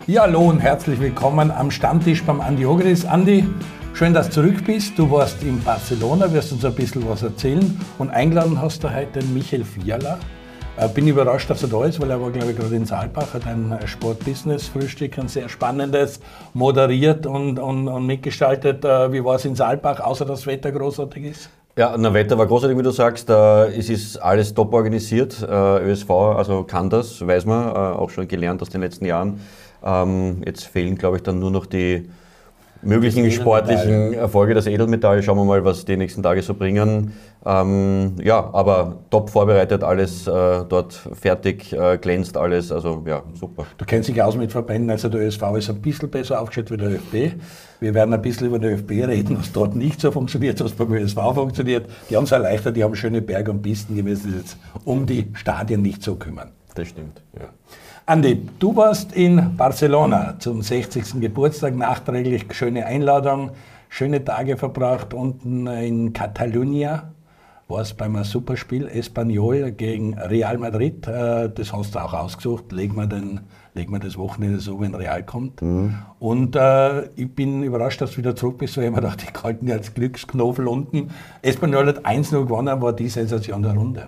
Ja, hallo und herzlich willkommen am Stammtisch beim Andi Ogris. Andi, schön, dass du zurück bist. Du warst in Barcelona, wirst uns ein bisschen was erzählen. Und eingeladen hast du heute den Michael Fiala. Bin überrascht, dass er da ist, weil er war, glaube ich, gerade in Saalbach, hat ein Sport-Business-Frühstück, ein sehr spannendes, moderiert und mitgestaltet. Wie war es in Saalbach, außer dass das Wetter großartig ist? Ja, das Wetter war großartig, wie du sagst. Es ist alles top organisiert. ÖSV also kann das, weiß man, auch schon gelernt aus den letzten Jahren. Jetzt fehlen, glaube ich, dann nur noch die möglichen sportlichen Erfolge, das Edelmetall. Schauen wir mal, was die nächsten Tage so bringen. Ja, aber top vorbereitet, alles dort fertig, glänzt alles, also ja, super. Du kennst dich aus mit Verbänden, also der ÖSV ist ein bisschen besser aufgestellt wie der ÖFB. Wir werden ein bisschen über den ÖFB reden, was dort nicht so funktioniert, was beim ÖSV funktioniert. Die haben es erleichtert, die haben schöne Berge und Pisten gewesen, die jetzt um die Stadien nicht so kümmern. Das stimmt, ja. Andi, du warst in Barcelona zum 60. Geburtstag, nachträglich schöne Einladung, schöne Tage verbracht unten in Catalunya. Warst beim Superspiel Espanyol gegen Real Madrid. Das hast du auch ausgesucht. Legen wir das Wochenende so, wenn Real kommt. Und ich bin überrascht, dass du wieder zurück bist, weil ich mir dachte, die halten ja als Glücksknoffel unten. Espanyol hat 1-0 gewonnen, war die Sensation der Runde.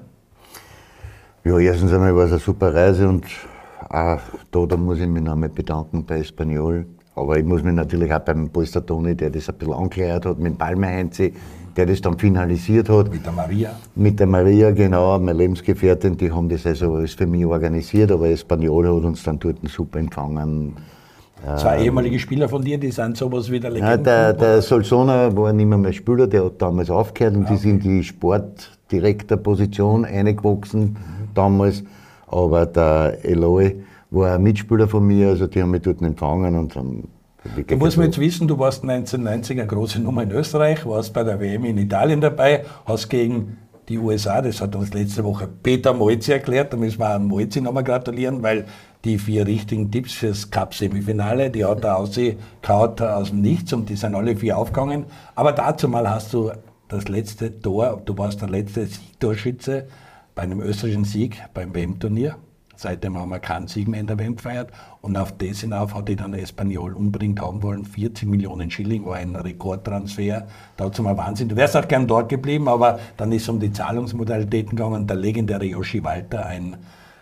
Ja, erstens einmal war es eine super Reise und auch da muss ich mich noch einmal bedanken bei Espanyol. Aber ich muss mich natürlich auch beim Polster Toni, der das ein bisschen angeklärt hat, mit Palme Heinze, der das dann finalisiert hat. Mit der Maria. Mit der Maria, genau, meine Lebensgefährtin, die haben das also alles für mich organisiert, aber Espanyol hat uns dann dort super empfangen. Zwei ehemalige Spieler von dir, die sind sowas wie der Legende. Der Solsona war nicht mehr Spieler, der hat damals aufgehört und die sind in die Sportdirektorposition eingewachsen damals. Aber der Eloy war ein Mitspieler von mir, also die haben mich dort empfangen und haben. Da muss man jetzt wissen, du warst 1990 eine große Nummer in Österreich, warst bei der WM in Italien dabei, hast gegen die USA, das hat uns letzte Woche Peter Molzi erklärt, da müssen wir Molzi nochmal gratulieren, weil die 4 richtigen Tipps fürs Cup-Semifinale, die hat er ausgekaut aus dem Nichts und die sind alle 4 aufgegangen. Aber dazu mal hast du das letzte Tor, du warst der letzte Siegtorschütze bei einem österreichischen Sieg beim WM-Turnier. Seitdem haben wir keinen Sieg mehr in der WM gefeiert. Und auf das hinauf hat die dann Espanyol unbedingt haben wollen. 40 Millionen Schilling war ein Rekordtransfer. Dazu mal Wahnsinn. Du wärst auch gern dort geblieben, aber dann ist es um die Zahlungsmodalitäten gegangen. Der legendäre Joshi Walter, ein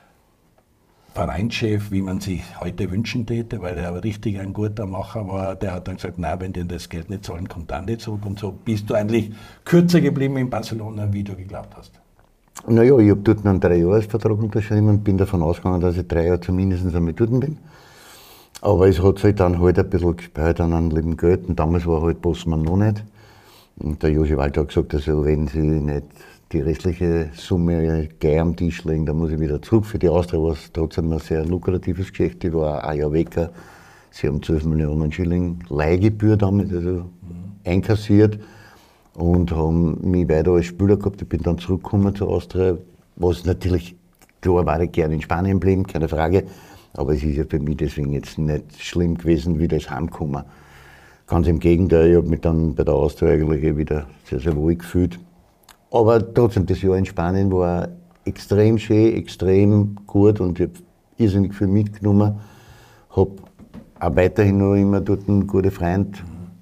Vereinschef, wie man sich heute wünschen täte, weil er richtig ein guter Macher war, der hat dann gesagt, nein, wenn die das Geld nicht zahlen, kommt dann nicht zurück. Und so bist du eigentlich kürzer geblieben in Barcelona, wie du geglaubt hast. Naja, ich habe dort einen 3-Jahres-Vertrag unterschrieben und bin davon ausgegangen, dass ich 3 Jahre zumindest einmal dort bin. Aber es hat sich dann halt ein bisschen gespielt an einem lieben Geld und damals war halt Bossmann noch nicht. Und der Joshi Walter hat gesagt, also wenn sie nicht die restliche Summe gleich am Tisch legen, dann muss ich wieder zurück. Für die Austria war es trotzdem ein sehr lukratives Geschäft. Ich war ein Jahr weg. Sie haben 12 Millionen Schilling Leihgebühr damit also einkassiert. Und haben mich weiter als Spieler gehabt. Ich bin dann zurückgekommen zur Austria, was natürlich, klar war ich gerne in Spanien geblieben, keine Frage, aber es ist ja für mich deswegen jetzt nicht schlimm gewesen, wie das Heimkommen. Ganz im Gegenteil, ich habe mich dann bei der Austria eigentlich wieder sehr, sehr wohl gefühlt. Aber trotzdem, das Jahr in Spanien war extrem schön, extrem gut und ich habe irrsinnig viel mitgenommen. Habe auch weiterhin noch immer dort einen guten Freund.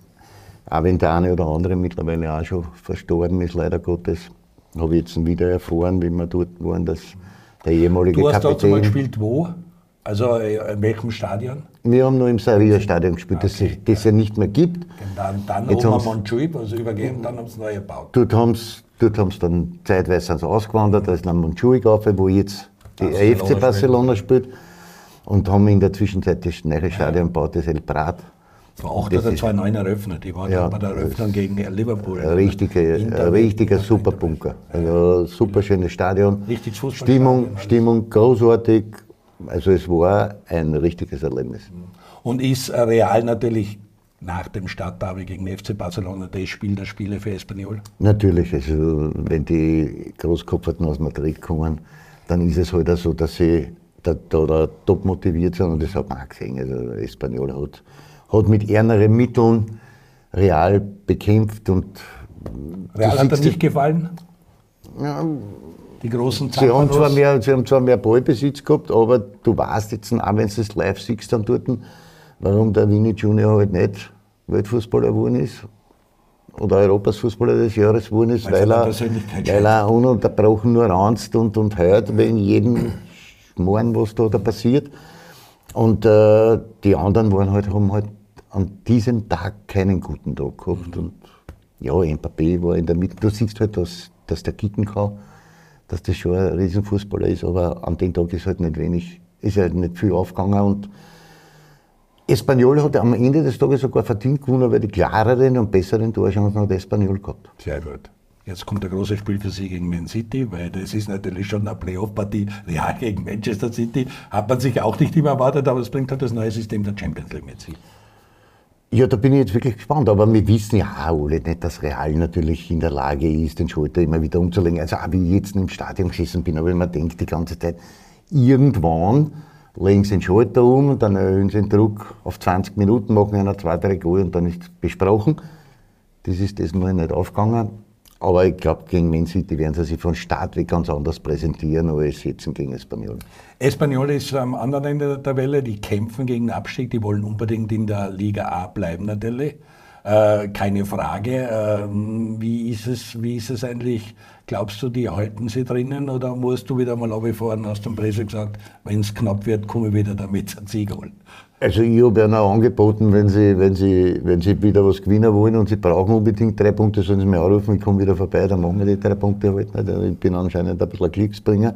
Auch wenn der eine oder andere mittlerweile auch schon verstorben ist, leider Gottes, habe ich jetzt wieder erfahren, wie wir dort waren, dass der ehemalige Kapitän... Du hast dazu mal gespielt, wo? Also in welchem Stadion? Wir haben noch im Sarria-Stadion gespielt, Okay, das ja nicht mehr gibt. Dann oben am Montjuic, also übergeben, dann haben sie neu gebaut. Dort haben sie dann zeitweise ausgewandert, da ist nach Montjuic auf, wo jetzt die FC Barcelona spielt. Und haben in der Zwischenzeit das neue Stadion gebaut, das El Prat. 2008 hat er 2009 eröffnet. Ich war ja, bei der Eröffnung gegen Liverpool. Ein richtiger super Bunker. Also super schönes Stadion. Richtig Fußballstadion. Stimmung großartig. Also es war ein richtiges Erlebnis. Und ist Real natürlich nach dem Stadtderby gegen den FC Barcelona das Spiel der Spiele für Espanyol? Natürlich. Also wenn die Großkopferten aus Madrid kommen, dann ist es halt auch so, dass sie da top motiviert sind und das hat man auch gesehen. Also Espanyol hat mit ärmeren Mitteln Real bekämpft und Real hat dir nicht gefallen? Ja, die großen Sie haben zwar mehr Ballbesitz gehabt, aber du weißt jetzt, auch wenn du das live siehst dann dort, warum der Vini Junior halt nicht Weltfußballer geworden ist oder Europas Fußballer des Jahres geworden ist, weil er ununterbrochen nur ranzt und hört wegen jedem Schmarrn, was da passiert. Und die anderen haben halt an diesem Tag keinen guten Tag gehabt. Und ja, Mbappé war in der Mitte. Du siehst halt, dass der kicken kann, dass das schon ein Riesenfußballer ist, aber an dem Tag ist halt nicht viel aufgegangen. Und Espanyol hat am Ende des Tages sogar verdient gewonnen, weil die klareren und besseren Torchancen hat Espanyol gehabt. Sehr gut. Jetzt kommt ein großes Spiel für Sie gegen Man City, weil das ist natürlich schon eine Playoff-Partie. Real gegen Manchester City hat man sich auch nicht immer erwartet, aber es bringt halt das neue System der Champions League mit sich. Ja, da bin ich jetzt wirklich gespannt, aber wir wissen ja alle nicht, dass Real natürlich in der Lage ist, den Schalter immer wieder umzulegen. Also auch wie ich jetzt im Stadion gesessen bin, aber ich mir denke die ganze Zeit, irgendwann legen sie den Schalter um und dann erhöhen sie den Druck auf 20 Minuten, machen einer 2-3 Goal und dann ist es besprochen. Das ist das Mal nicht aufgegangen. Aber ich glaube, gegen Man City werden sie sich von Start weg ganz anders präsentieren als jetzt gegen Espanyol. Espanyol ist am anderen Ende der Tabelle, die kämpfen gegen den Abstieg, die wollen unbedingt in der Liga A bleiben natürlich. Keine Frage. Wie ist es eigentlich? Glaubst du, die halten sie drinnen oder musst du wieder mal runterfahren? Hast du dem Presse gesagt, wenn es knapp wird, komme ich wieder damit einen Sieg holen? Also ich habe ihnen auch angeboten, wenn sie wieder was gewinnen wollen und sie brauchen unbedingt 3 Punkte, sollen sie mich anrufen, ich komme wieder vorbei, dann machen wir die 3 Punkte halt nicht. Ich bin anscheinend ein bisschen ein Glücksbringer.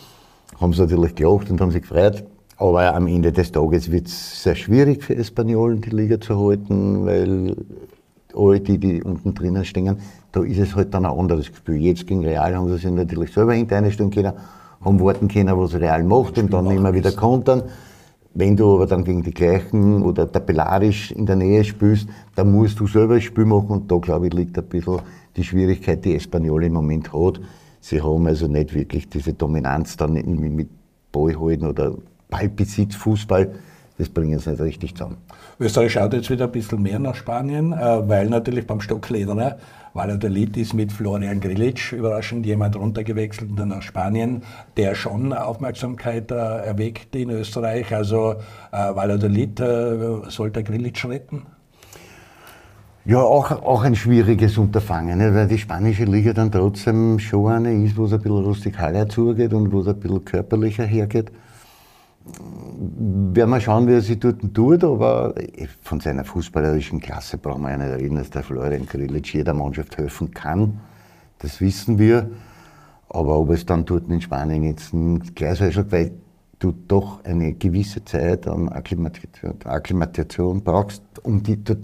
Haben sie natürlich gelacht und haben sich gefreut. Aber am Ende des Tages wird es sehr schwierig für Espanyol, die Liga zu halten, weil alle die unten drinnen stehen, da ist es halt dann ein anderes Gefühl. Jetzt gegen Real haben sie sich natürlich selber einstellen können, haben warten können, was Real macht und dann immer wieder kontern. Wenn du aber dann gegen die gleichen oder tabellarisch in der Nähe spielst, dann musst du selber ein Spiel machen und da, glaube ich, liegt ein bisschen die Schwierigkeit, die Espanyol im Moment hat. Sie haben also nicht wirklich diese Dominanz dann mit Ball halten oder Ballbesitz, Fußball, das bringen sie nicht richtig zusammen. Österreich schaut jetzt wieder ein bisschen mehr nach Spanien, weil natürlich beim Stocklederer Valladolid ist mit Florian Grillitsch überraschend jemand runtergewechselt nach Spanien, der schon Aufmerksamkeit erweckt in Österreich. Also Valladolid sollte Grillitsch retten? Ja, auch ein schwieriges Unterfangen, nicht? Weil die spanische Liga dann trotzdem schon eine ist, wo es ein bisschen rustikaler zugeht und wo es ein bisschen körperlicher hergeht. Werden wir schauen, wie er sich dort tut, aber von seiner fußballerischen Klasse brauchen wir ja nicht reden, dass der Florian Grillitsch jeder Mannschaft helfen kann. Das wissen wir. Aber ob es dann dort in Spanien jetzt gleich so ist, weil du doch eine gewisse Zeit an Akklimatation brauchst, um die dort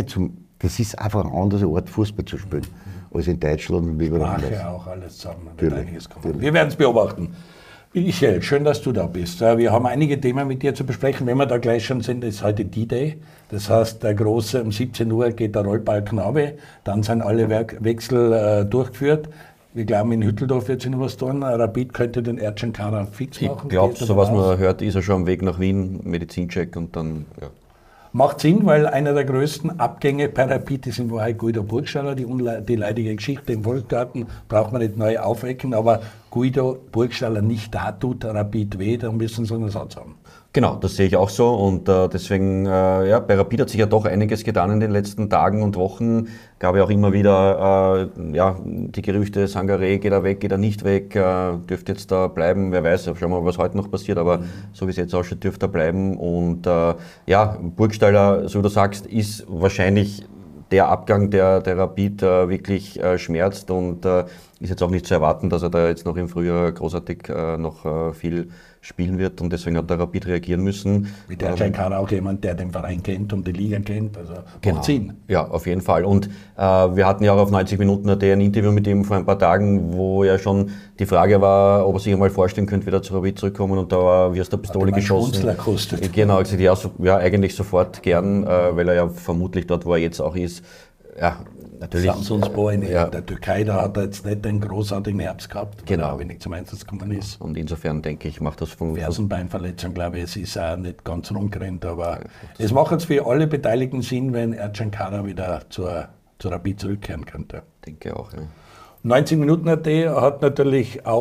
das ist einfach ein anderer Ort, Fußball zu spielen, als in Deutschland und überall anders. Sprache auch alles zusammen. Wir werden es beobachten. Michael, schön, dass du da bist. Wir haben einige Themen mit dir zu besprechen. Wenn wir da gleich schon sind, ist heute D-Day. Das heißt, der große, um 17 Uhr geht der Rollball Knabe. Dann sind alle Wechsel durchgeführt. Wir glauben, in Hütteldorf wird sich noch was tun. Rapid könnte den Ercan Kara fix machen. Ich glaube, so was man hört, ist er schon am Weg nach Wien, Medizincheck und dann, ja. Macht Sinn, weil einer der größten Abgänge bei Rapid ist in Wahrheit Guido Burgstaller. Die leidige Geschichte im Volksgarten braucht man nicht neu aufwecken, aber Guido Burgstaller nicht da tut Rapid weh, dann müssen sie einen Ersatz haben. Genau, das sehe ich auch so und deswegen, ja, bei Rapid hat sich ja doch einiges getan in den letzten Tagen und Wochen. Gab ja auch immer wieder ja, die Gerüchte, Sangaré geht er weg, geht er nicht weg, dürfte jetzt da bleiben, wer weiß, schauen wir mal, was heute noch passiert, aber so wie es jetzt ausschaut, dürfte er bleiben und ja, Burgstaller, so wie du sagst, ist wahrscheinlich der Abgang, der Rapid wirklich schmerzt und ist jetzt auch nicht zu erwarten, dass er da jetzt noch im Frühjahr großartig noch viel spielen wird und deswegen hat der Rapid reagieren müssen. Mit der Kara auch jemand, der den Verein kennt und die Liga kennt, also macht Sinn. Ja, auf jeden Fall. Und wir hatten ja auch auf 90 Minuten ein Interview mit ihm vor ein paar Tagen, wo ja schon die Frage war, ob er sich einmal vorstellen könnte, wieder zu Rapid zurückkommen und da war wie aus der Pistole geschossen. Genau, gesagt, ja, eigentlich sofort gern, weil er ja vermutlich dort, wo er jetzt auch ist, ja, natürlich. Samsunspor in der Türkei, da hat er jetzt nicht einen großartigen Herbst gehabt, genau, weil er wenig zum Einsatz gekommen ist. Und insofern denke ich, macht das von Fersenbeinverletzung, glaube ich, es ist auch nicht ganz rumgerannt, aber es macht jetzt für alle Beteiligten Sinn, wenn Ercan Kara wieder zur Rapid zurückkehren könnte. Denke auch, ja. 90 Minuten AT hat natürlich auch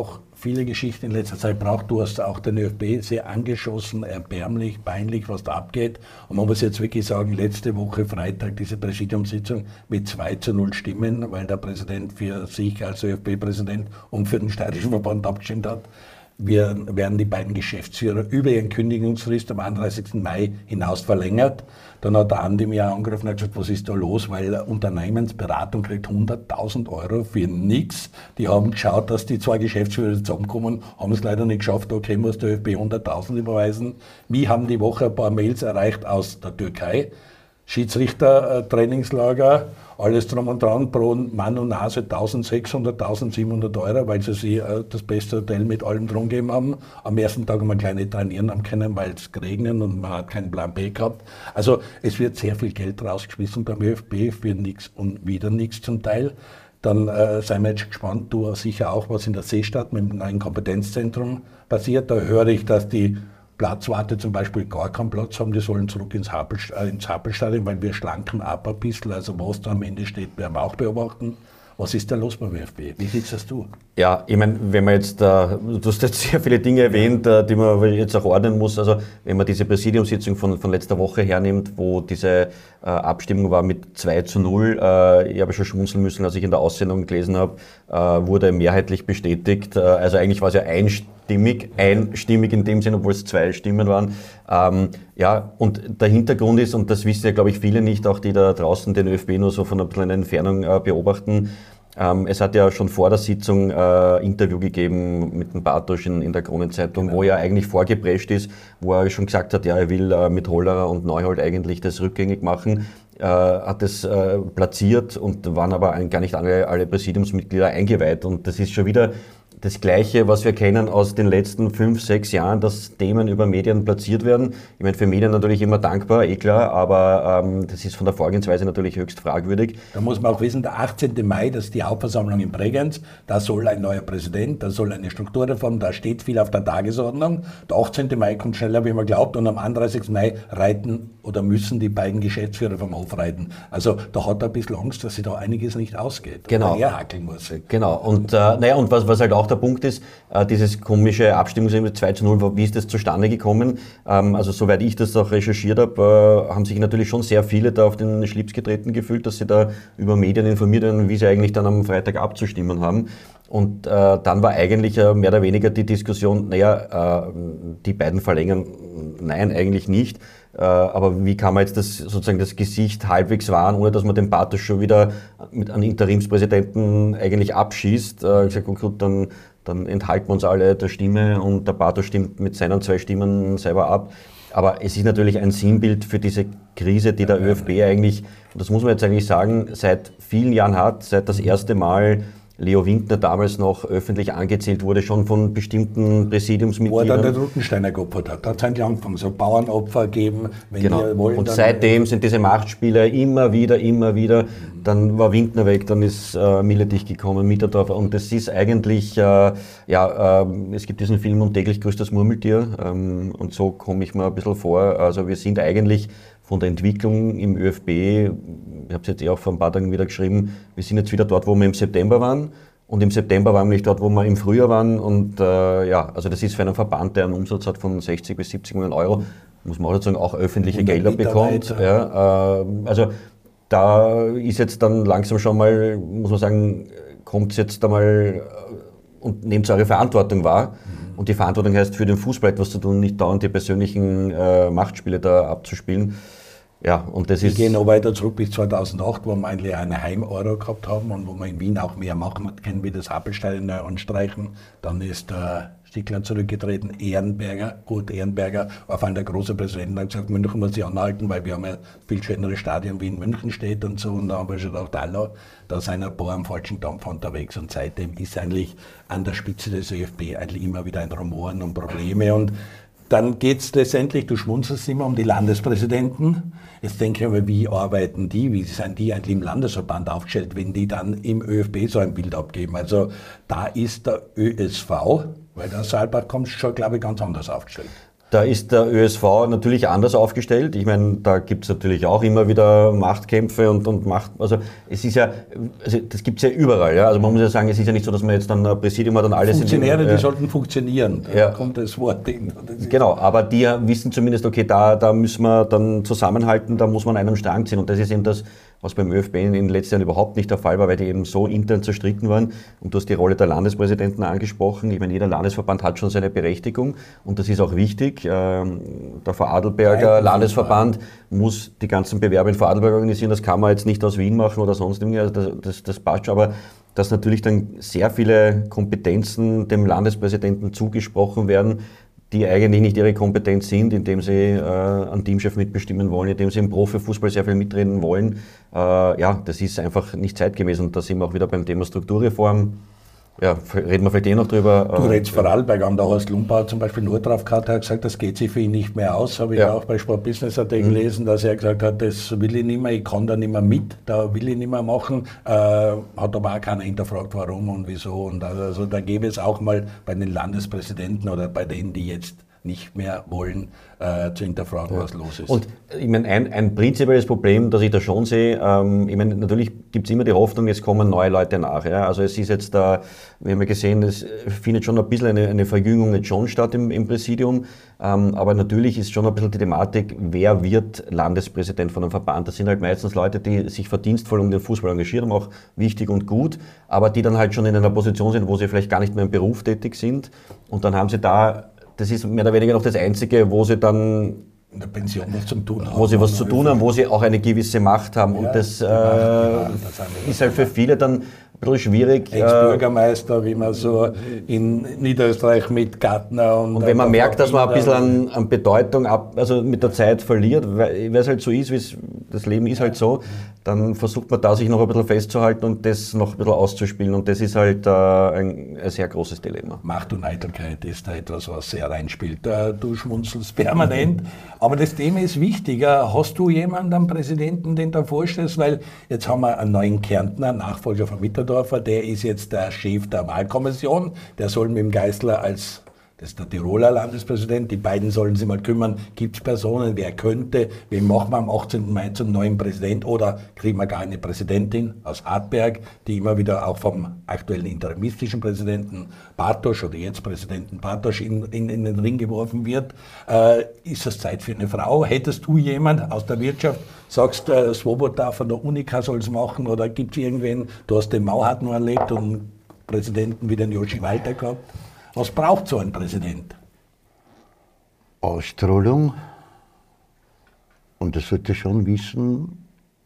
viele Geschichten in letzter Zeit braucht. Du hast auch den ÖFB sehr angeschossen, erbärmlich, peinlich, was da abgeht. Und man muss jetzt wirklich sagen, letzte Woche Freitag diese Präsidiumssitzung mit 2:0 Stimmen, weil der Präsident für sich als ÖFB-Präsident und für den Steirischen Verband abgestimmt hat. Wir werden die beiden Geschäftsführer über ihren Kündigungsfrist am 31. Mai hinaus verlängert. Dann hat der Andi mir angerufen und hat gesagt, was ist da los, weil Unternehmensberatung kriegt 100.000 Euro für nichts. Die haben geschaut, dass die zwei Geschäftsführer zusammenkommen, haben es leider nicht geschafft, okay, muss der ÖFB 100.000 überweisen. Wir haben die Woche ein paar Mails erreicht aus der Türkei. Schiedsrichter-Trainingslager, alles drum und dran, pro Mann und Nase 1.600, 1.700 Euro, weil sie sich das beste Hotel mit allem drum gegeben haben. Am ersten Tag haben wir gleich nicht trainieren haben können, weil es geregnet und man hat keinen Plan B gehabt. Also es wird sehr viel Geld rausgeschmissen beim ÖFB für nichts und wieder nichts zum Teil. Dann seien wir jetzt gespannt, du sicher auch, was in der Seestadt mit dem neuen Kompetenzzentrum passiert. Da höre ich, dass die Platzwarte zum Beispiel gar keinen Platz haben, die sollen zurück ins Happelstadion, weil wir schlanken ab ein bisschen, also was da am Ende steht, werden wir auch beobachten. Was ist da los beim ÖFB? Wie siehst das du? Ja, ich meine, wenn man jetzt, du hast jetzt sehr viele Dinge erwähnt, die man jetzt auch ordnen muss. Also wenn man diese Präsidiumssitzung von letzter Woche hernimmt, wo diese Abstimmung war mit 2:0, ich habe schon schmunzeln müssen, als ich in der Aussendung gelesen habe, wurde mehrheitlich bestätigt. Also eigentlich war es ja einstimmig in dem Sinn, obwohl es 2 Stimmen waren. Ja, und der Hintergrund ist, und das wissen ja, glaube ich, viele nicht, auch die da draußen den ÖFB nur so von einer kleinen Entfernung beobachten. Es hat ja schon vor der Sitzung Interview gegeben mit dem Bartosch in der Kronenzeitung, genau, wo er eigentlich vorgeprescht ist, wo er schon gesagt hat, ja, er will mit Hollerer und Neuhold eigentlich das rückgängig machen. Hat es platziert und waren aber gar nicht alle Präsidiumsmitglieder eingeweiht. Und das ist schon wieder das Gleiche, was wir kennen aus den letzten 5, 6 Jahren, dass Themen über Medien platziert werden. Ich meine, für Medien natürlich immer dankbar, klar, aber das ist von der Vorgehensweise natürlich höchst fragwürdig. Da muss man auch wissen, der 18. Mai, das ist die Hauptversammlung in Bregenz, da soll ein neuer Präsident, da soll eine Strukturreform, da steht viel auf der Tagesordnung. Der 18. Mai kommt schneller, wie man glaubt, und am 31. Mai reiten oder müssen die beiden Geschäftsführer vom Hof reiten. Also da hat er ein bisschen Angst, dass sich da einiges nicht ausgeht. Genau. Oder er hackeln muss. Genau. Und, und was halt auch der Punkt ist, dieses komische Abstimmungsergebnis 2:0, wie ist das zustande gekommen? Also soweit ich das auch recherchiert habe, haben sich natürlich schon sehr viele da auf den Schlips getreten gefühlt, dass sie da über Medien informiert werden, wie sie eigentlich dann am Freitag abzustimmen haben. Und dann war eigentlich mehr oder weniger die Diskussion, die beiden verlängern, nein, eigentlich nicht. Aber wie kann man jetzt sozusagen das Gesicht halbwegs wahren, ohne dass man den Bartosch schon wieder mit einem Interimspräsidenten eigentlich abschießt? Ich gesagt, gut, dann enthalten wir uns alle der Stimme und der Bartosch stimmt mit seinen 2 Stimmen selber ab. Aber es ist natürlich ein Sinnbild für diese Krise, die der ÖFB eigentlich, und das muss man jetzt eigentlich sagen, seit vielen Jahren hat, seit das erste Mal Leo Wintner damals noch öffentlich angezählt wurde, schon von bestimmten Präsidiumsmitgliedern. Wo er dann den Ruttensteiner geopfert hat. Da hat es eigentlich angefangen, so Bauernopfer geben, wenn genau. die wollen. Und seitdem sind diese Machtspiele immer wieder. Dann war Wintner weg, dann ist Miletich gekommen, Mitterdorfer. Und das ist eigentlich, es gibt diesen Film Und täglich grüßt das Murmeltier. Und so komme ich mir ein bisschen vor. Also wir sind eigentlich von der Entwicklung im ÖFB, ich habe es jetzt auch vor ein paar Tagen wieder geschrieben, wir sind jetzt wieder dort, wo wir im September waren. Und im September waren wir nicht dort, wo wir im Frühjahr waren. Und also das ist für einen Verband, der einen Umsatz hat von 60 bis 70 Millionen Euro, muss man auch sagen, auch öffentliche Gelder bekommt. Ja, also da ist jetzt dann langsam schon mal, muss man sagen, kommt es jetzt einmal und nehmt eure Verantwortung wahr. Und die Verantwortung heißt, für den Fußball etwas zu tun, nicht dauernd die persönlichen Machtspiele da abzuspielen. Ja, und das ist. Wir gehen noch weiter zurück bis 2008, wo wir eigentlich eine Heim-Euro gehabt haben und wo wir in Wien auch mehr machen können, wie das Happelstadion neu anstreichen. Dann ist der Stickler zurückgetreten, Ehrenberger war vor allem der große Präsident, hat gesagt, München muss sich anhalten, weil wir haben ja viel schönere Stadien wie in München steht und so. Und da haben wir schon gedacht, da sind ein paar am falschen Dampf unterwegs. Und seitdem ist eigentlich an der Spitze des ÖFB eigentlich immer wieder ein Rumoren und Probleme. Und dann geht es letztendlich, du schmunzelst immer, um die Landespräsidenten. Jetzt denke ich mir, wie arbeiten die, wie sind die eigentlich im Landesverband aufgestellt, wenn die dann im ÖFB so ein Bild abgeben. Also da ist der ÖSV, weil der Saalbach kommt, schon, glaube ich, ganz anders aufgestellt. Da ist der ÖSV natürlich anders aufgestellt. Ich meine, da gibt es natürlich auch immer wieder Machtkämpfe und Macht. Also es ist ja, also das gibt es ja überall. Ja? Also man muss ja sagen, es ist ja nicht so, dass man jetzt dann ein Präsidium hat und alles. Funktionäre, die sollten funktionieren. Da kommt das Wort hin. Genau, aber die wissen zumindest, okay, da müssen wir dann zusammenhalten, da muss man an einem Strang ziehen. Und das ist eben das, was beim ÖFB in den letzten Jahren überhaupt nicht der Fall war, weil die eben so intern zerstritten waren. Und du hast die Rolle der Landespräsidenten angesprochen. Ich meine, jeder Landesverband hat schon seine Berechtigung und das ist auch wichtig. Der Vorarlberger Landesverband muss die ganzen Bewerbe in Vorarlberg organisieren. Das kann man jetzt nicht aus Wien machen oder sonst irgendwie. Also das passt schon. Aber dass natürlich dann sehr viele Kompetenzen dem Landespräsidenten zugesprochen werden, die eigentlich nicht ihre Kompetenz sind, indem sie einen Teamchef mitbestimmen wollen, indem sie im Profifußball sehr viel mitreden wollen. Das ist einfach nicht zeitgemäß. Und da sind wir auch wieder beim Thema Strukturreform. Ja, reden wir vielleicht noch drüber. Du redest Vorarlberg an, da Horst Lumpauer zum Beispiel nur drauf gehabt, hat gesagt, das geht sich für ihn nicht mehr aus. Habe ich auch bei Sport Business gelesen, dass er gesagt hat, das will ich nicht mehr, ich kann da nicht mehr mit, da will ich nicht mehr machen. Hat aber auch keiner hinterfragt, warum und wieso. Und also da gäbe es auch mal bei den Landespräsidenten oder bei denen, die jetzt nicht mehr wollen, zu hinterfragen, was los ist. Und ich meine, ein prinzipielles Problem, das ich da schon sehe, ich meine, natürlich gibt es immer die Hoffnung, jetzt kommen neue Leute nach. Ja? Also es ist jetzt da, wir haben ja gesehen, es findet schon ein bisschen eine Verjüngung jetzt schon statt im Präsidium, aber natürlich ist schon ein bisschen die Thematik, wer wird Landespräsident von einem Verband. Das sind halt meistens Leute, die sich verdienstvoll um den Fußball engagieren, auch wichtig und gut, aber die dann halt schon in einer Position sind, wo sie vielleicht gar nicht mehr im Beruf tätig sind und dann haben sie da, das ist mehr oder weniger noch das Einzige, wo sie dann in der Pension was zu tun haben. Wo sie was zu tun haben, wo sie auch eine gewisse Macht haben. Und das ist halt für viele dann ein bisschen schwierig. Ex-Bürgermeister, wie man so in Niederösterreich mit Gartner und wenn man merkt, dass man ein bisschen an Bedeutung also mit der Zeit verliert, weil es halt so ist, das Leben ist halt so, dann versucht man da sich noch ein bisschen festzuhalten und das noch ein bisschen auszuspielen. Und das ist halt ein sehr großes Dilemma. Macht und Eitelkeit ist da etwas, was sehr reinspielt. Du schmunzelst permanent. Aber das Thema ist wichtiger. Hast du jemanden am Präsidenten, den du vorstellst? Weil jetzt haben wir einen neuen Kärntner, Nachfolger von Mitterdorfer, der ist jetzt der Chef der Wahlkommission. Der soll mit dem Geißler das ist der Tiroler Landespräsident, die beiden sollen sich mal kümmern, gibt es Personen, wer könnte, wen machen wir am 18. Mai zum neuen Präsident oder kriegen wir gar eine Präsidentin aus Hartberg, die immer wieder auch vom aktuellen interimistischen Präsidenten Bartosch oder jetzt Präsidenten Bartosch in den Ring geworfen wird. Ist das Zeit für eine Frau? Hättest du jemand aus der Wirtschaft, sagst Swoboda von der Unica soll es machen oder gibt es irgendwen, du hast den Mauhardt noch erlebt und Präsidenten wie den Joshi Walter gehabt? Was braucht so ein Präsident? Ausstrahlung. Und er sollte schon wissen,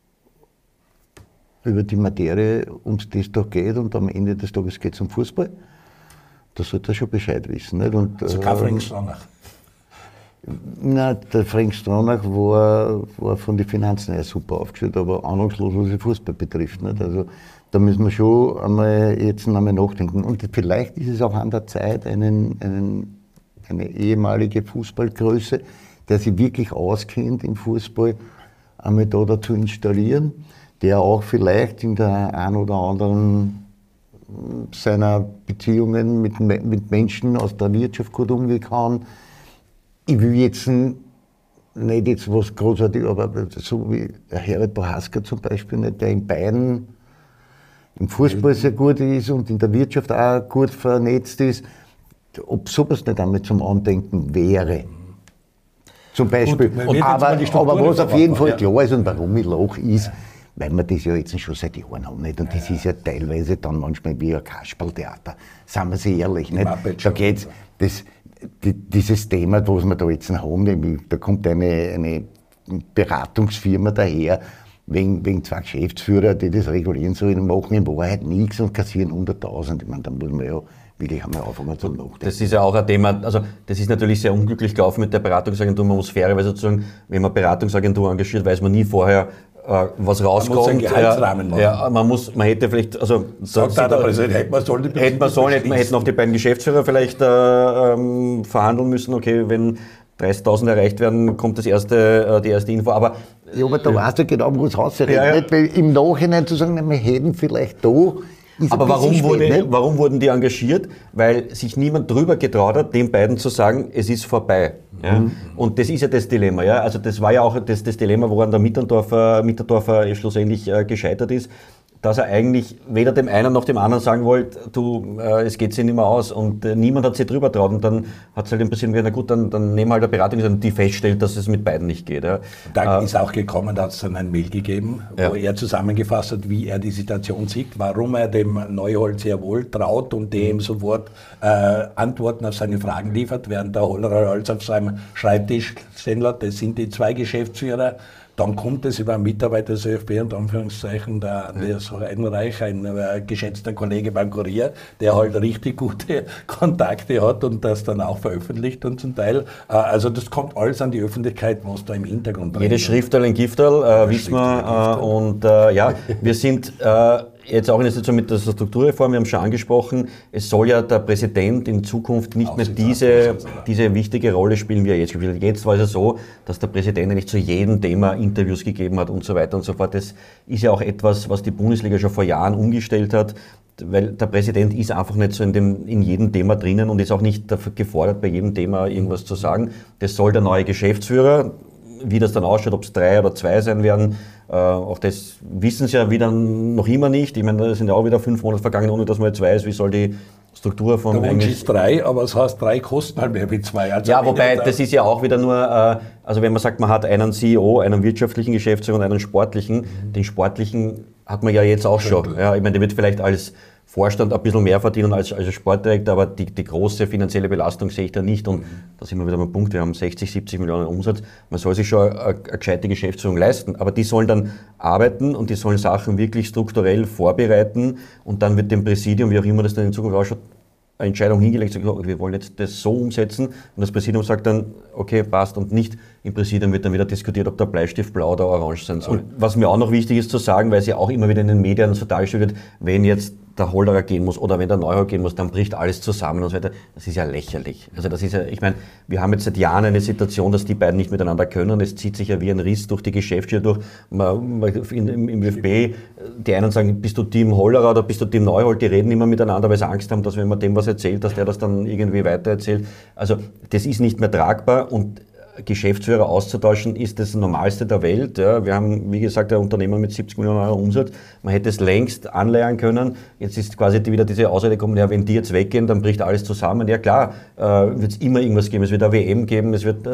über die Materie, um die es da geht. Und am Ende des Tages geht es um Fußball. Da sollte er schon Bescheid wissen. Nicht? Und, also kein Frank Stronach? Nein, der Frank Stronach war von den Finanzen her super aufgestellt, aber ahnungslos, was den Fußball betrifft. Nicht? Also, da müssen wir schon einmal nachdenken. Und vielleicht ist es auch an der Zeit, eine ehemalige Fußballgröße, der sich wirklich auskennt im Fußball, einmal da dazu installieren, der auch vielleicht in der einen oder anderen seiner Beziehungen mit Menschen aus der Wirtschaft gut umgehen kann. Ich will jetzt nicht jetzt was großartig, aber so wie Herbert Prohaska zum Beispiel, nicht, der in beiden im Fußball sehr gut ist und in der Wirtschaft auch gut vernetzt ist, ob sowas nicht einmal zum Andenken wäre. Zum Beispiel. Gut, aber was auf jeden Fall klar ist und warum ich lache, ist, weil wir das ja jetzt schon seit Jahren haben. Nicht? Und das ist ja teilweise dann manchmal wie ein Kasperltheater. Seien wir sehr ehrlich. Nicht? Da geht's, dieses Thema, was wir da jetzt haben, da kommt eine Beratungsfirma daher, wegen zwei Geschäftsführer, die das regulieren sollen, machen in Wahrheit nichts und kassieren 100.000. Ich meine, da muss man ja wirklich einmal anfangen zum Nachdenken. Das ist ja auch ein Thema, also das ist natürlich sehr unglücklich gelaufen mit der Beratungsagentur. Man muss fairerweise sozusagen, wenn man Beratungsagentur engagiert, weiß man nie vorher, was rauskommt. Man muss einen Gehaltsrahmen machen. Man hätte vielleicht, also sagt der Präsident, hätte man auch die beiden Geschäftsführer vielleicht verhandeln müssen, okay, wenn 30.000 erreicht werden, kommt die erste Info. Aber da weißt du genau, wo es rausrennt. Weil im Nachhinein zu sagen, wir hätten vielleicht da. Aber warum wurden die engagiert? Weil sich niemand drüber getraut hat, den beiden zu sagen, es ist vorbei. Ja? Und das ist ja das Dilemma. Ja? Also das war ja auch das Dilemma, woran der Mitterdorfer schlussendlich gescheitert ist, dass er eigentlich weder dem einen noch dem anderen sagen wollte, es geht sich nicht mehr aus, und niemand hat sich drüber traut, und dann hat es halt im Prinzip gesagt, na gut, dann nehmen wir halt eine Beratung, die feststellt, dass es mit beiden nicht geht. Ja. Da ist auch gekommen, da hat es dann ein Mail gegeben, wo er zusammengefasst hat, wie er die Situation sieht, warum er dem Neuhold sehr wohl traut und dem sofort Antworten auf seine Fragen liefert, während der Hollerer alles auf seinem Schreibtisch stehen lässt. Das sind die zwei Geschäftsführer. Dann kommt es über einen Mitarbeiter des ÖFB, unter Anführungszeichen, der Andreas Heidenreich, ein geschätzter Kollege beim Kurier, der halt richtig gute Kontakte hat und das dann auch veröffentlicht und zum Teil. Also das kommt alles an die Öffentlichkeit, was da im Hintergrund drin ist. Jedes Schriftal ein Giftal, wissen wir. Und ja, wir sind jetzt auch in der Situation mit der Strukturreform, wir haben es schon angesprochen, es soll ja der Präsident in Zukunft nicht mehr diese wichtige Rolle spielen, wie er jetzt gespielt hat. Jetzt war es ja so, dass der Präsident eigentlich zu jedem Thema Interviews gegeben hat und so weiter und so fort. Das ist ja auch etwas, was die Bundesliga schon vor Jahren umgestellt hat, weil der Präsident ist einfach nicht so in jedem Thema drinnen und ist auch nicht dafür gefordert, bei jedem Thema irgendwas zu sagen. Das soll der neue Geschäftsführer, wie das dann ausschaut, ob es 3 oder 2 sein werden, auch das wissen sie ja wieder noch immer nicht. Ich meine, da sind ja auch wieder 5 Monate vergangen, ohne dass man jetzt weiß, wie soll die Struktur von... Der Wunsch ist 3, aber es heißt, 3 kosten halt mehr wie 2. Also ja, wobei, das ist ja auch wieder nur, also wenn man sagt, man hat einen CEO, einen wirtschaftlichen Geschäftsführer und einen sportlichen, den sportlichen hat man ja jetzt auch schon. Ja, ich meine, der wird vielleicht als Vorstand ein bisschen mehr verdienen als Sportdirektor, aber die große finanzielle Belastung sehe ich da nicht. Und da sind wir wieder beim Punkt, wir haben 60, 70 Millionen Umsatz. Man soll sich schon eine gescheite Geschäftsführung leisten, aber die sollen dann arbeiten und die sollen Sachen wirklich strukturell vorbereiten, und dann wird dem Präsidium, wie auch immer das dann in Zukunft ausschaut, eine Entscheidung hingelegt, sagt, wir wollen jetzt das so umsetzen, und das Präsidium sagt dann, okay, passt, und nicht im Präsidium wird dann wieder diskutiert, ob der Bleistift blau oder orange sein soll. Und was mir auch noch wichtig ist zu sagen, weil es ja auch immer wieder in den Medien so dargestellt wird, wenn jetzt der Hollerer gehen muss oder wenn der Neuhold gehen muss, dann bricht alles zusammen und so weiter. Das ist ja lächerlich. Also das ist ja, ich meine, wir haben jetzt seit Jahren eine Situation, dass die beiden nicht miteinander können. Es zieht sich ja wie ein Riss durch die Geschäftsstelle durch. Im ÖFB, die einen sagen, bist du Team Hollerer oder bist du Team Neuhold? Die reden immer miteinander, weil sie Angst haben, dass wenn man dem was erzählt, dass der das dann irgendwie weitererzählt. Also das ist nicht mehr tragbar, und Geschäftsführer auszutauschen ist das Normalste der Welt. Ja. Wir haben, wie gesagt, ein Unternehmen mit 70 Millionen Euro Umsatz. Man hätte es längst anleiern können. Jetzt ist quasi wieder diese Ausrede gekommen, ja, wenn die jetzt weggehen, dann bricht alles zusammen. Ja klar, wird es immer irgendwas geben. Es wird eine WM geben, es wird...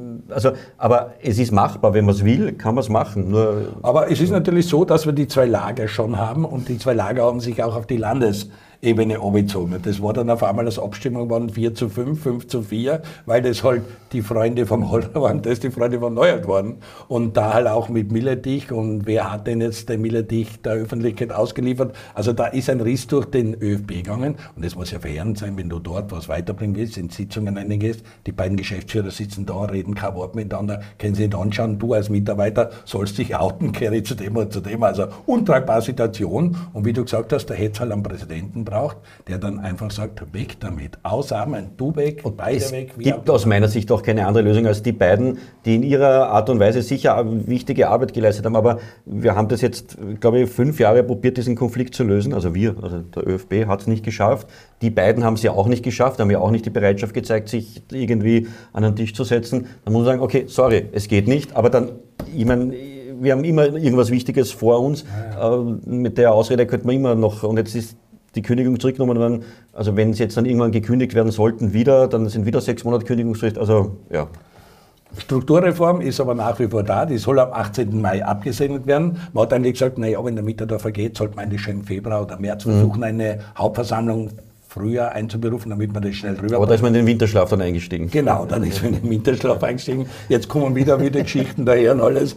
aber es ist machbar, wenn man es will, kann man es machen. Aber es ist natürlich so, dass wir die 2 Lager schon haben, und die 2 Lager haben sich auch auf die Landesebene abgezogen. Das war dann auf einmal, das Abstimmung waren 4:5, 5:4, weil das halt die Freunde vom Holler waren, das die Freunde von Neuhold waren. Und da halt auch mit Milletich, und wer hat denn jetzt den Milletich der Öffentlichkeit ausgeliefert? Also da ist ein Riss durch den ÖFB gegangen, und das muss ja verheerend sein, wenn du dort was weiterbringen willst, in Sitzungen reingehst, die beiden Geschäftsführer sitzen da, reden kein Wort miteinander, können sich nicht anschauen, du als Mitarbeiter sollst dich outen, kehre zu dem oder zu dem. Also untragbare Situation, und wie du gesagt hast, da hätte es halt einen Präsidenten braucht, der dann einfach sagt, weg damit, ausatmen, du weg, und beide weg. Es gibt aus meiner Sicht auch keine andere Lösung als die beiden, die in ihrer Art und Weise sicher wichtige Arbeit geleistet haben, aber wir haben das jetzt, glaube ich, 5 Jahre probiert, diesen Konflikt zu lösen, also der ÖFB hat es nicht geschafft, die beiden haben es ja auch nicht geschafft, haben ja auch nicht die Bereitschaft gezeigt, sich irgendwie an den Tisch zu setzen. Dann muss man sagen, okay, sorry, es geht nicht, aber dann, ich meine, wir haben immer irgendwas Wichtiges vor uns, mit der Ausrede könnte man immer noch, und jetzt ist die Kündigung zurückgenommen werden. Also wenn sie jetzt dann irgendwann gekündigt werden sollten, dann sind wieder 6 Monate Kündigungsfrist. Also ja. Strukturreform ist aber nach wie vor da, die soll am 18. Mai abgesegnet werden. Man hat eigentlich gesagt, naja, wenn der Mitterdorfer geht, sollte man eigentlich schon im Februar oder März versuchen, eine Hauptversammlung früher einzuberufen, damit man das schnell rüber... Aber da ist man in den Winterschlaf dann eingestiegen. Genau, dann ist man in den Winterschlaf eingestiegen. Jetzt kommen wieder Geschichten daher und alles.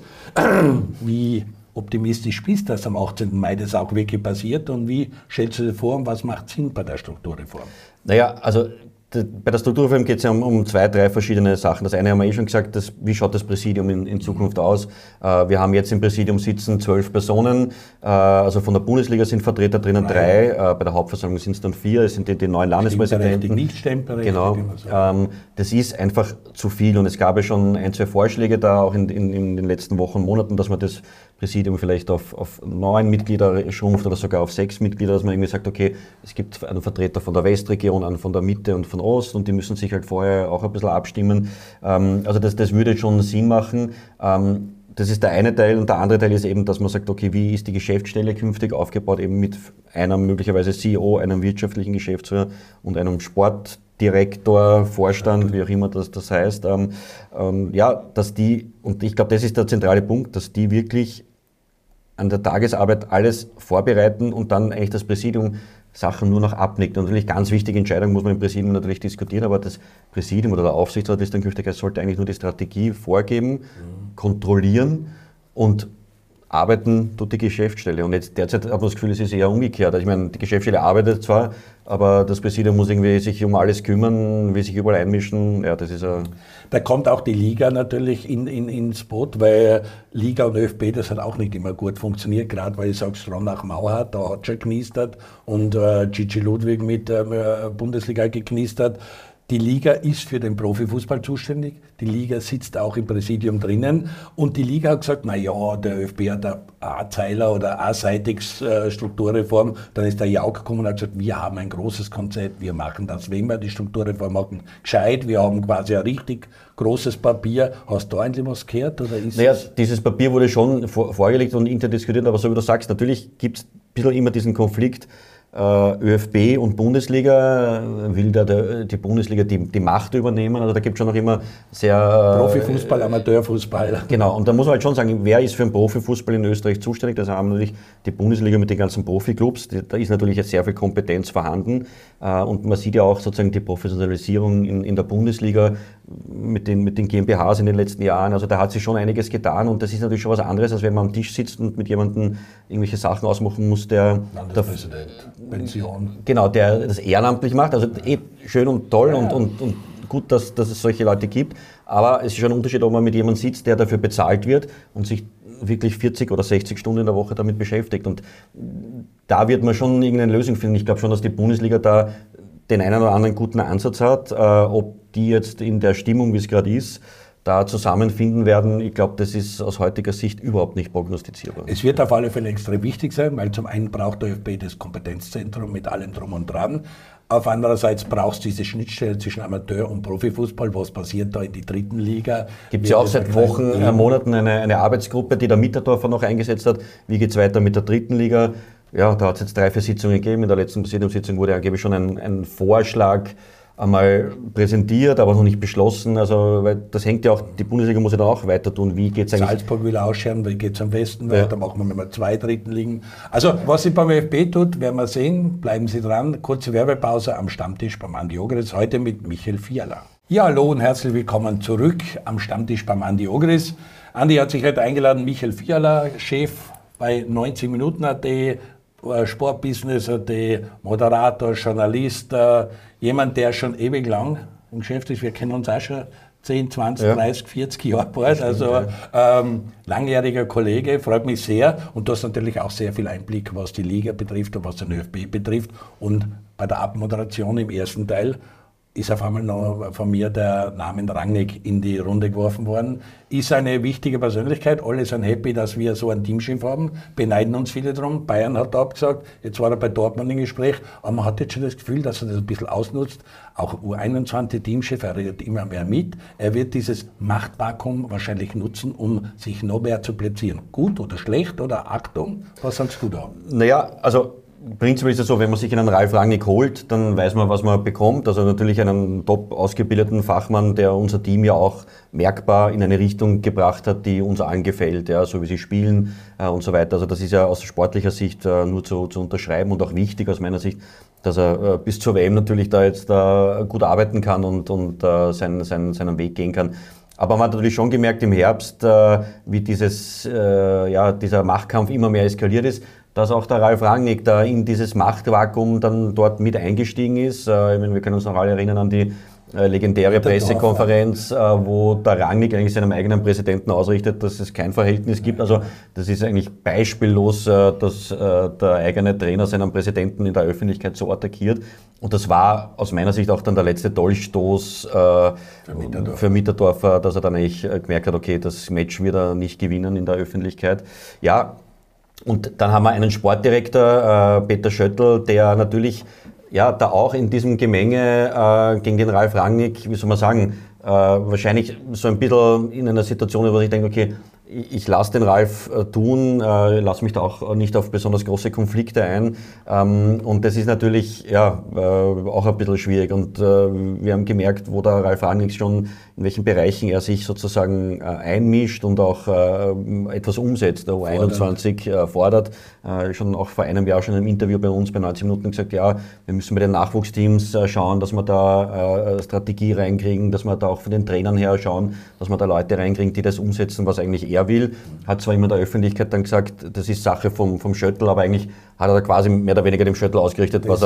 Wie optimistisch bist, dass am 18. Mai das auch wirklich passiert, und wie stellst du dir vor, und was macht Sinn bei der Strukturreform? Naja, also bei der Strukturreform geht es ja um 2, 3 verschiedene Sachen. Das eine haben wir schon gesagt, wie schaut das Präsidium in Zukunft aus? Wir haben jetzt im Präsidium sitzen 12 Personen, also von der Bundesliga sind Vertreter drinnen 3, bei der Hauptversammlung sind es dann 4, es sind die neuen Landespräsidenten. Genau, das ist einfach zu viel, und es gab ja schon 1, 2 Vorschläge da auch in den letzten Wochen und Monaten, dass man das Präsidium vielleicht auf 9 Mitglieder schrumpft oder sogar auf 6 Mitglieder, dass man irgendwie sagt, okay, es gibt einen Vertreter von der Westregion, einen von der Mitte und von Ost und die müssen sich halt vorher auch ein bisschen abstimmen. Also das würde schon Sinn machen. Das ist der eine Teil und der andere Teil ist eben, dass man sagt, okay, wie ist die Geschäftsstelle künftig aufgebaut, eben mit einem möglicherweise CEO, einem wirtschaftlichen Geschäftsführer und einem Sportdirektor, Vorstand, wie auch immer das heißt. Dass die, und ich glaube, das ist der zentrale Punkt, dass die wirklich an der Tagesarbeit alles vorbereiten und dann eigentlich das Präsidium Sachen nur noch abnickt. Und natürlich ganz wichtige Entscheidungen muss man im Präsidium natürlich diskutieren, aber das Präsidium oder der Aufsichtsrat ist dann künftig, sollte eigentlich nur die Strategie vorgeben, kontrollieren und arbeiten tut die Geschäftsstelle. Und jetzt derzeit hat man das Gefühl, es ist eher umgekehrt. Ich meine, die Geschäftsstelle arbeitet zwar, aber das Präsidium muss irgendwie sich um alles kümmern, will sich überall einmischen. Ja, das ist Da kommt auch die Liga natürlich ins Boot, weil Liga und ÖFB, das hat auch nicht immer gut funktioniert, gerade weil ich sage, Stronach-Mauer hat, da hat schon geknistert und Gigi Ludwig mit Bundesliga geknistert. Die Liga ist für den Profifußball zuständig, die Liga sitzt auch im Präsidium drinnen und die Liga hat gesagt, naja, der ÖFB hat eine A-Zeiler oder A-seitiges Strukturreform, dann ist der Jauch gekommen und hat gesagt, wir haben ein großes Konzept, wir machen das, wenn wir die Strukturreform machen, gescheit, wir haben quasi ein richtig großes Papier. Hast du eigentlich was gehört? Oder ist dieses Papier wurde schon vorgelegt und intern diskutiert, aber so wie du sagst, natürlich gibt es ein bisschen immer diesen Konflikt, ÖFB und Bundesliga, will da die Bundesliga die Macht übernehmen, also da gibt es schon noch immer sehr... Profifußball, Amateurfußball. Genau, und da muss man halt schon sagen, wer ist für den Profifußball in Österreich zuständig? Das haben natürlich die Bundesliga mit den ganzen Profiklubs, da ist natürlich jetzt sehr viel Kompetenz vorhanden und man sieht ja auch sozusagen die Professionalisierung in der Bundesliga mit den GmbHs in den letzten Jahren, also da hat sich schon einiges getan und das ist natürlich schon was anderes, als wenn man am Tisch sitzt und mit jemandem irgendwelche Sachen ausmachen muss, der... Landespräsident. Pension. Genau, der das ehrenamtlich macht, also schön und toll und gut, dass es solche Leute gibt, aber es ist schon ein Unterschied, ob man mit jemandem sitzt, der dafür bezahlt wird und sich wirklich 40 oder 60 Stunden in der Woche damit beschäftigt und da wird man schon irgendeine Lösung finden. Ich glaube schon, dass die Bundesliga da den einen oder anderen guten Ansatz hat, ob die jetzt in der Stimmung, wie es gerade ist, da zusammenfinden werden, ich glaube, das ist aus heutiger Sicht überhaupt nicht prognostizierbar. Es wird auf alle Fälle extrem wichtig sein, weil zum einen braucht der ÖFB das Kompetenzzentrum mit allem Drum und Dran. Auf andererseits brauchst du diese Schnittstelle zwischen Amateur- und Profifußball. Was passiert da in die dritten Liga? Gibt es ja auch seit Wochen, Monaten eine Arbeitsgruppe, die der Mitterdorfer noch eingesetzt hat. Wie geht es weiter mit der dritten Liga? Ja, da hat es jetzt 3-4 Sitzungen gegeben. In der letzten Präsidiumssitzung wurde angeblich schon ein Vorschlag einmal präsentiert, aber noch nicht beschlossen. Also, weil das hängt ja auch, die Bundesliga muss ja dann auch weiter tun. Wie geht's eigentlich? Salzburg will ausscheren, wie geht es am Westen weiter, machen wir mit 2 dritten Ligen. Also, was sich beim ÖFB tut, werden wir sehen. Bleiben Sie dran. Kurze Werbepause am Stammtisch beim Andi Ogris, heute mit Michael Fiala. Ja, hallo und herzlich willkommen zurück am Stammtisch beim Andi Ogris. Andi hat sich heute eingeladen, Michael Fiala, Chef bei 90 Minuten.at, Sportbusiness.at, Moderator, Journalist, jemand, der schon ewig lang im Geschäft ist. Wir kennen uns auch schon 10, 20, 30, 40 Jahre bald. Also langjähriger Kollege, freut mich sehr. Und du hast natürlich auch sehr viel Einblick, was die Liga betrifft und was den ÖFB betrifft. Und bei der Abmoderation im ersten Teil ist auf einmal noch von mir der Name Rangnick in die Runde geworfen worden. Ist eine wichtige Persönlichkeit. Alle sind happy, dass wir so einen Teamchef haben. Beneiden uns viele drum. Bayern hat da abgesagt. Jetzt war er bei Dortmund im Gespräch. Aber man hat jetzt schon das Gefühl, dass er das ein bisschen ausnutzt. Auch U21-Teamchef, er redet immer mehr mit. Er wird dieses Machtvakuum wahrscheinlich nutzen, um sich noch mehr zu platzieren. Gut oder schlecht oder Achtung? Was sagst du da? Naja, also prinzipiell ist es so, wenn man sich einen Ralf Rangnick holt, dann weiß man, was man bekommt. Also natürlich einen top ausgebildeten Fachmann, der unser Team ja auch merkbar in eine Richtung gebracht hat, die uns allen gefällt, ja, so wie sie spielen und so weiter. Also das ist ja aus sportlicher Sicht nur zu unterschreiben und auch wichtig aus meiner Sicht, dass er bis zur WM natürlich da jetzt gut arbeiten kann und seinen Weg gehen kann. Aber man hat natürlich schon gemerkt im Herbst, wie dieser Machtkampf immer mehr eskaliert ist, dass auch der Ralf Rangnick da in dieses Machtvakuum dann dort mit eingestiegen ist. Ich meine, wir können uns noch alle erinnern an die legendäre Pressekonferenz, wo der Rangnick eigentlich seinem eigenen Präsidenten ausrichtet, dass es kein Verhältnis gibt. Also das ist eigentlich beispiellos, dass der eigene Trainer seinen Präsidenten in der Öffentlichkeit so attackiert. Und das war aus meiner Sicht auch dann der letzte Dolchstoß für Mitterdorfer, dass er dann eigentlich gemerkt hat, okay, das Match wird er nicht gewinnen in der Öffentlichkeit. Ja, und dann haben wir einen Sportdirektor, Peter Schöttl, der natürlich ja, da auch in diesem Gemenge gegen den Ralf Rangnick, wie soll man sagen, wahrscheinlich so ein bisschen in einer Situation, wo ich denke, okay, ich lasse den Ralf tun, lasse mich da auch nicht auf besonders große Konflikte ein. Und das ist natürlich ja, auch ein bisschen schwierig. Und wir haben gemerkt, wo der Ralf Rangnick schon, in welchen Bereichen er sich sozusagen einmischt und auch etwas umsetzt. Der U21 fordert. Schon auch vor einem Jahr schon im Interview bei uns bei 90 Minuten gesagt, ja, wir müssen bei den Nachwuchsteams schauen, dass wir da Strategie reinkriegen, dass wir da auch von den Trainern her schauen, dass wir da Leute reinkriegen, die das umsetzen, was eigentlich er will. Hat zwar immer in der Öffentlichkeit dann gesagt, das ist Sache vom Schöttl, aber eigentlich hat er da quasi mehr oder weniger dem Schöttl ausgerichtet, was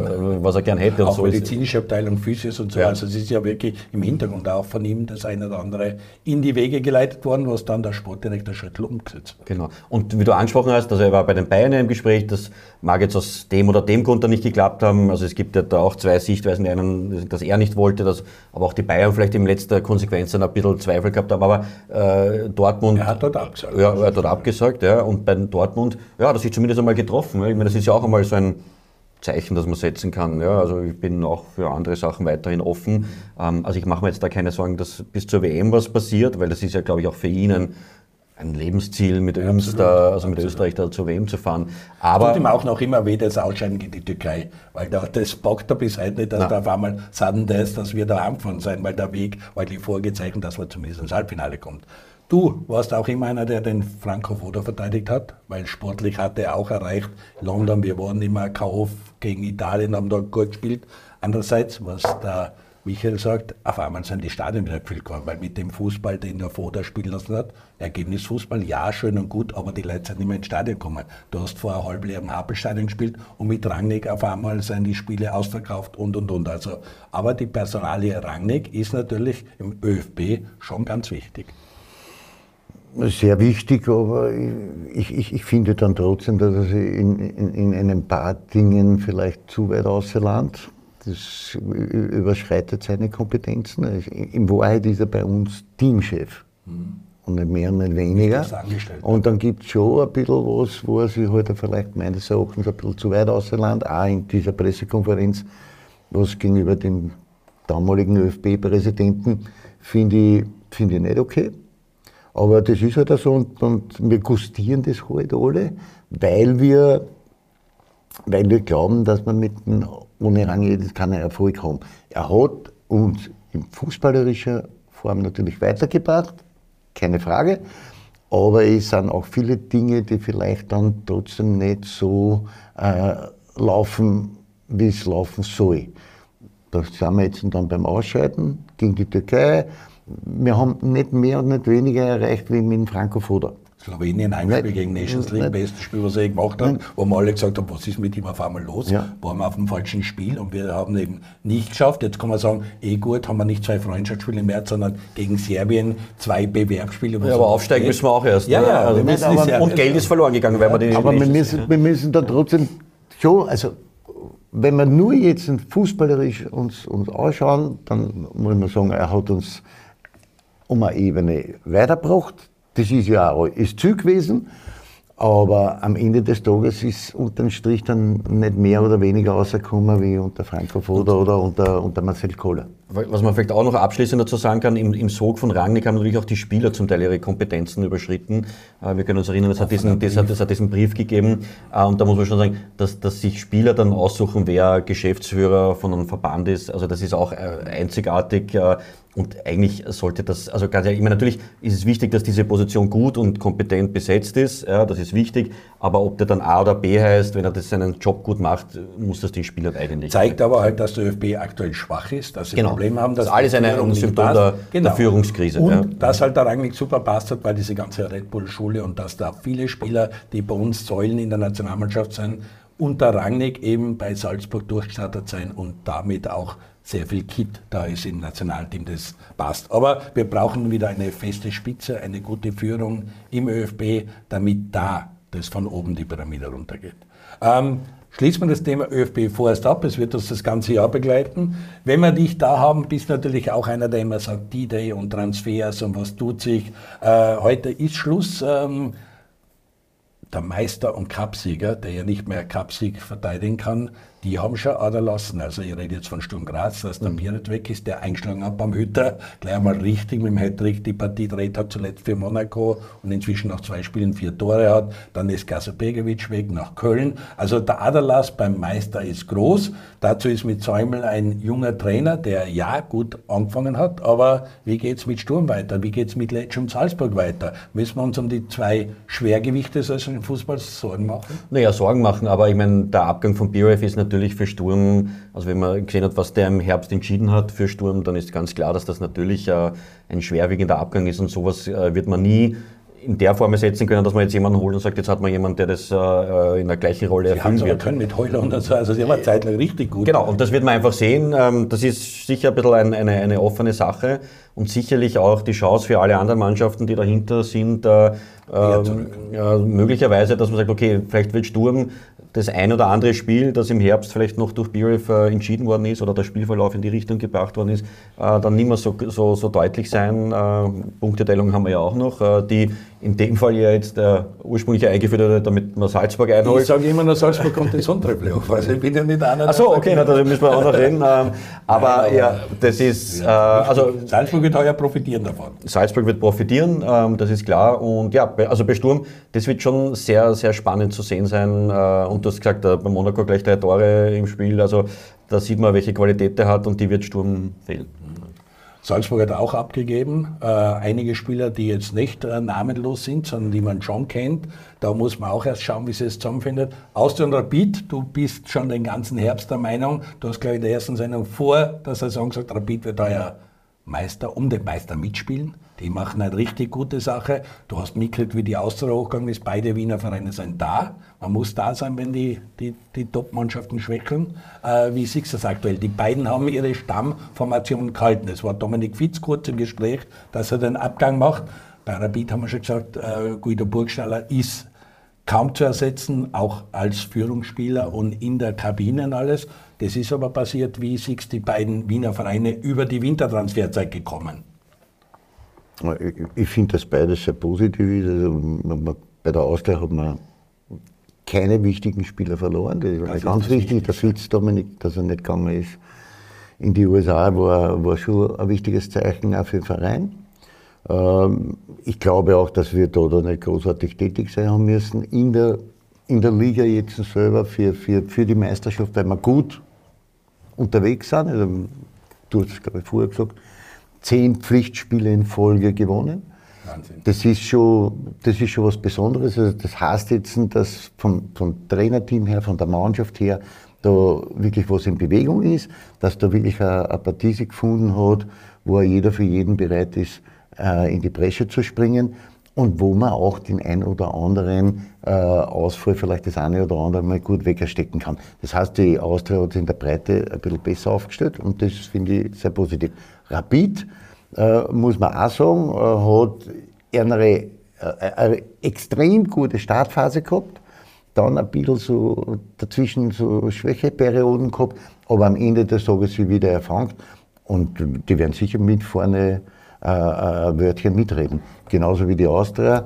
er gern hätte. Auch und so medizinische Abteilung, Physios und so. Ja. Also es ist ja wirklich im Hintergrund auch von ihm das eine oder andere in die Wege geleitet worden, was dann der Sportdirektor Schöttl umgesetzt hat. Genau. Und wie du angesprochen hast, also er war bei den Bayern im Gespräch, das mag jetzt aus dem oder dem Grund dann nicht geklappt haben. Also es gibt ja da auch zwei Sichtweisen, die einen, dass er nicht wollte, aber auch die Bayern vielleicht in letzter Konsequenz dann ein bisschen Zweifel gehabt haben. Aber Dortmund... Er hat dort abgesagt. Ja, er hat dort abgesagt, ja. Und bei Dortmund, ja, hat er sich zumindest einmal getroffen. Ich meine, das ist ja auch einmal so ein Zeichen, das man setzen kann. Ja, also ich bin auch für andere Sachen weiterhin offen. Also ich mache mir jetzt da keine Sorgen, dass bis zur WM was passiert, weil das ist ja, glaube ich, auch für ihn ein Lebensziel, mit uns da, also mit Österreich da zur WM zu fahren. Aber tut ihm auch noch immer weh, das Ausscheiden gegen die Türkei, weil das bockt er bis heute nicht, dass da auf einmal sagen, dass wir da angefahren sein, weil der Weg war die vorgezeichnet, dass man zumindest ins Halbfinale kommt. Du warst auch immer einer, der den Franco Foda verteidigt hat, weil sportlich hat er auch erreicht. London, wir waren immer K.O. gegen Italien, haben da gut gespielt. Andererseits, was der Michael sagt, auf einmal sind die Stadien wieder gefüllt geworden, weil mit dem Fußball, den der Foda spielen lassen hat, Ergebnisfußball, ja, schön und gut, aber die Leute sind nicht mehr ins Stadion gekommen. Du hast vor einem halben Jahr im Happelstadion gespielt und mit Rangnick auf einmal sind die Spiele ausverkauft und. Also, aber die Personalie Rangnick ist natürlich im ÖFB schon ganz wichtig. Sehr wichtig, aber ich finde dann trotzdem, dass er sich in ein paar Dingen vielleicht zu weit ausland. Das überschreitet seine Kompetenzen. In Wahrheit ist er bei uns Teamchef. Und nicht mehr und nicht weniger. Und dann gibt es schon ein bisschen was, wo er sich halt vielleicht meines Erachtens ein bisschen zu weit ausland, auch in dieser Pressekonferenz, was gegenüber dem damaligen ÖFB-Präsidenten finde ich nicht okay. Aber das ist halt so und wir gustieren das halt alle, weil wir glauben, dass man ohne Rangnick keinen Erfolg haben. Er hat uns in fußballerischer Form natürlich weitergebracht, keine Frage, aber es sind auch viele Dinge, die vielleicht dann trotzdem nicht so laufen, wie es laufen soll. Da sind wir jetzt dann beim Ausscheiden gegen die Türkei. Wir haben nicht mehr und nicht weniger erreicht wie mit Franco Foda. Slowenien, Heimspiel gegen Nations League, bestes Spiel, was er gemacht hat, wo wir alle gesagt haben, was ist mit ihm auf einmal los? Ja. Waren wir auf dem falschen Spiel und wir haben eben nicht geschafft. Jetzt kann man sagen, gut, haben wir nicht 2 Freundschaftsspiele im März, sondern gegen Serbien 2 Bewerbsspiele. Ja, aber aufsteigen müssen wir auch erst. Ja, ja. Also und Geld ist verloren gegangen, weil wir die aber wir müssen da trotzdem schon, also wenn wir nur jetzt fußballerisch uns anschauen, dann muss man sagen, er hat uns um eine Ebene weitergebracht. Das ist ja auch das Ziel gewesen. Aber am Ende des Tages ist unterm Strich dann nicht mehr oder weniger rausgekommen wie unter Franco Foda oder unter Marcel Koller. Was man vielleicht auch noch abschließend dazu sagen kann, im Sog von Rangnick haben natürlich auch die Spieler zum Teil ihre Kompetenzen überschritten. Wir können uns erinnern, es hat diesen Brief gegeben. Und da muss man schon sagen, dass sich Spieler dann aussuchen, wer Geschäftsführer von einem Verband ist. Also das ist auch einzigartig. Und eigentlich sollte das, also ganz ehrlich, ich meine, natürlich ist es wichtig, dass diese Position gut und kompetent besetzt ist, ja, das ist wichtig, aber ob der dann A oder B heißt, wenn er das seinen Job gut macht, muss das den Spielern eigentlich. Zeigt aber halt, dass der ÖFB aktuell schwach ist, dass sie Probleme haben. Das ist alles ein Symptom der Führungskrise. Und dass halt der Rangnick super passt hat, weil diese ganze Red Bull-Schule und dass da viele Spieler, die bei uns Säulen in der Nationalmannschaft sind, unter Rangnick eben bei Salzburg durchgestartet sein und damit auch sehr viel Kit da ist im Nationalteam, das passt. Aber wir brauchen wieder eine feste Spitze, eine gute Führung im ÖFB, damit da das von oben die Pyramide runtergeht. Schließt man das Thema ÖFB vorerst ab, es wird uns das ganze Jahr begleiten. Wenn wir dich da haben, bist du natürlich auch einer, der immer sagt, D-Day und Transfers und was tut sich. Heute ist Schluss. Der Meister und Cupsieger, der ja nicht mehr Cupsieg verteidigen kann, die haben schon Ader lassen. Also ich rede jetzt von Sturm Graz, dass der Biret weg ist, der eingeschlagen hat beim Hütter, gleich einmal richtig mit dem Hattrick die Partie gedreht hat, zuletzt für Monaco und inzwischen nach 2 Spielen 4 Tore hat. Dann ist Gazobegovic weg nach Köln. Also der Aderlass beim Meister ist groß. Dazu ist mit Säumel ein junger Trainer, der ja gut angefangen hat, aber wie geht's mit Sturm weiter? Wie geht's mit Lecce und Salzburg weiter? Müssen wir uns um die 2 Schwergewichte so im Fußball Sorgen machen? Naja, Sorgen machen, aber ich meine, der Abgang von Birev ist natürlich für Sturm, also wenn man gesehen hat, was der im Herbst entschieden hat für Sturm, dann ist ganz klar, dass das natürlich ein schwerwiegender Abgang ist und sowas wird man nie in der Form ersetzen können, dass man jetzt jemanden holt und sagt, jetzt hat man jemanden, der das in der gleichen Rolle erfüllen wird. Können mit Heuler und so, also sie war zeitlang richtig gut. Genau, und das wird man einfach sehen. Das ist sicher ein bisschen eine offene Sache und sicherlich auch die Chance für alle anderen Mannschaften, die dahinter sind, möglicherweise, dass man sagt, okay, vielleicht wird Sturm das ein oder andere Spiel, das im Herbst vielleicht noch durch Birev entschieden worden ist oder der Spielverlauf in die Richtung gebracht worden ist, dann nicht mehr so deutlich sein. Punkteteilung haben wir ja auch noch, die in dem Fall ja jetzt ursprünglich eingeführt wurde, damit man Salzburg einholt. Ich sage immer noch, Salzburg kommt ins andere Playoff, also ich bin ja nicht einer. Ach so, okay, da müssen wir auch noch reden. Aber ja, das ist... also Salzburg wird heuer profitieren davon. Salzburg wird profitieren, das ist klar. Und ja, also bei Sturm, das wird schon sehr, sehr spannend zu sehen sein. Und du hast gesagt, bei Monaco gleich 3 Tore im Spiel. Also da sieht man, welche Qualität er hat und die wird Sturm fehlen. Salzburg hat auch abgegeben. Einige Spieler, die jetzt nicht namenlos sind, sondern die man schon kennt. Da muss man auch erst schauen, wie sie es zusammenfindet. Austria und Rapid, du bist schon den ganzen Herbst der Meinung, du hast gleich in der ersten Sendung vor der Saison gesagt, Rapid wird heuer Meister, um den Meister mitspielen. Die machen eine richtig gute Sache. Du hast mitgekriegt, wie die Austria hochgegangen ist. Beide Wiener Vereine sind da. Man muss da sein, wenn die Top-Mannschaften schwächeln. Wie siehst du das aktuell? Die beiden haben ihre Stammformation gehalten. Es war Dominik Fitz kurz im Gespräch, dass er den Abgang macht. Bei Rapid haben wir schon gesagt, Guido Burgstaller ist kaum zu ersetzen, auch als Führungsspieler und in der Kabine und alles. Das ist aber passiert. Wie siehst du die beiden Wiener Vereine über die Wintertransferzeit gekommen? Ich finde, dass beides sehr positiv ist. Also, bei der Austria hat man keine wichtigen Spieler verloren. Das war ganz wichtig. Der Fitz Dominik, dass er nicht gegangen ist in die USA, war schon ein wichtiges Zeichen auch für den Verein. Ich glaube auch, dass wir da nicht großartig tätig sein haben müssen in der Liga jetzt selber für die Meisterschaft, weil wir gut unterwegs sind. Also, du hast es, glaube ich, vorher gesagt, 10 Pflichtspiele in Folge gewonnen. Wahnsinn. Das ist schon was Besonderes. Also das heißt jetzt, dass vom Trainerteam her, von der Mannschaft her, da wirklich was in Bewegung ist, dass da wirklich eine Partie sich gefunden hat, wo jeder für jeden bereit ist, in die Bresche zu springen und wo man auch den ein oder anderen Ausfall, vielleicht das eine oder andere mal gut wegstecken kann. Das heißt, die Austria hat sich in der Breite ein bisschen besser aufgestellt und das finde ich sehr positiv. Rapid, muss man auch sagen, hat eine extrem gute Startphase gehabt, dann ein bisschen so dazwischen so Schwächeperioden gehabt, aber am Ende des Tages sie wieder erfangen und die werden sicher mit vorne ein Wörtchen mitreden. Genauso wie die Austria.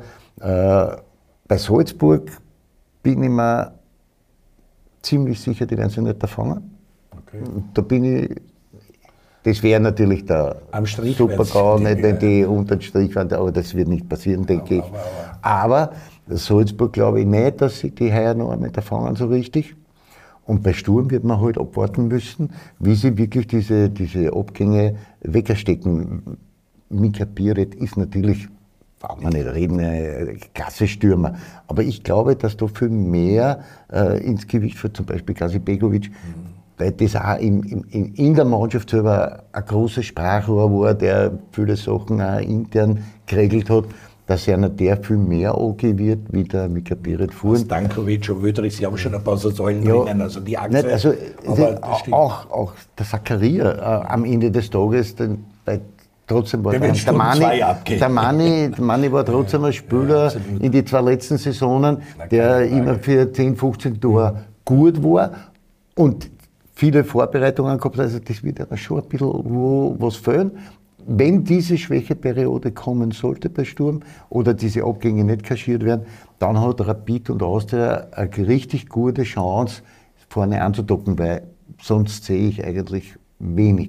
Bei Salzburg bin ich mir ziemlich sicher, die werden sie nicht erfangen. Okay. Da bin ich. Das wäre natürlich der Super-GAU, nicht wenn die unter den Strich waren, aber das wird nicht passieren, denke ich. Aber Salzburg glaube ich nicht, dass sie die heuer noch einmal erfangen so richtig. Und bei Sturm wird man halt abwarten müssen, wie sie wirklich diese Abgänge wegstecken. Mika Biret ist natürlich, braucht man nicht reden, Klasse-Stürmer. Aber ich glaube, dass da viel mehr ins Gewicht für zum Beispiel Gazibegovic, weil das auch in der Mannschaft selber ein großes Sprachrohr war, der viele Sachen auch intern geregelt hat, dass einer der viel mehr angehen wird, wie der Mika Biret fuhr. Stankovic und Wöderich, sie haben schon ein paar so Säulen drinnen, also die Achse. Nicht, also auch der Zakaria am Ende des Tages, trotzdem war der Manni war trotzdem ein Spieler in die 2 letzten Saisonen, der immer für 10, 15 Tore gut war und viele Vorbereitungen gehabt, also das wird ja schon ein bisschen was fehlen. Wenn diese Schwächeperiode kommen sollte bei Sturm oder diese Abgänge nicht kaschiert werden, dann hat Rapid und Austria eine richtig gute Chance, vorne anzudocken, weil sonst sehe ich eigentlich wenig.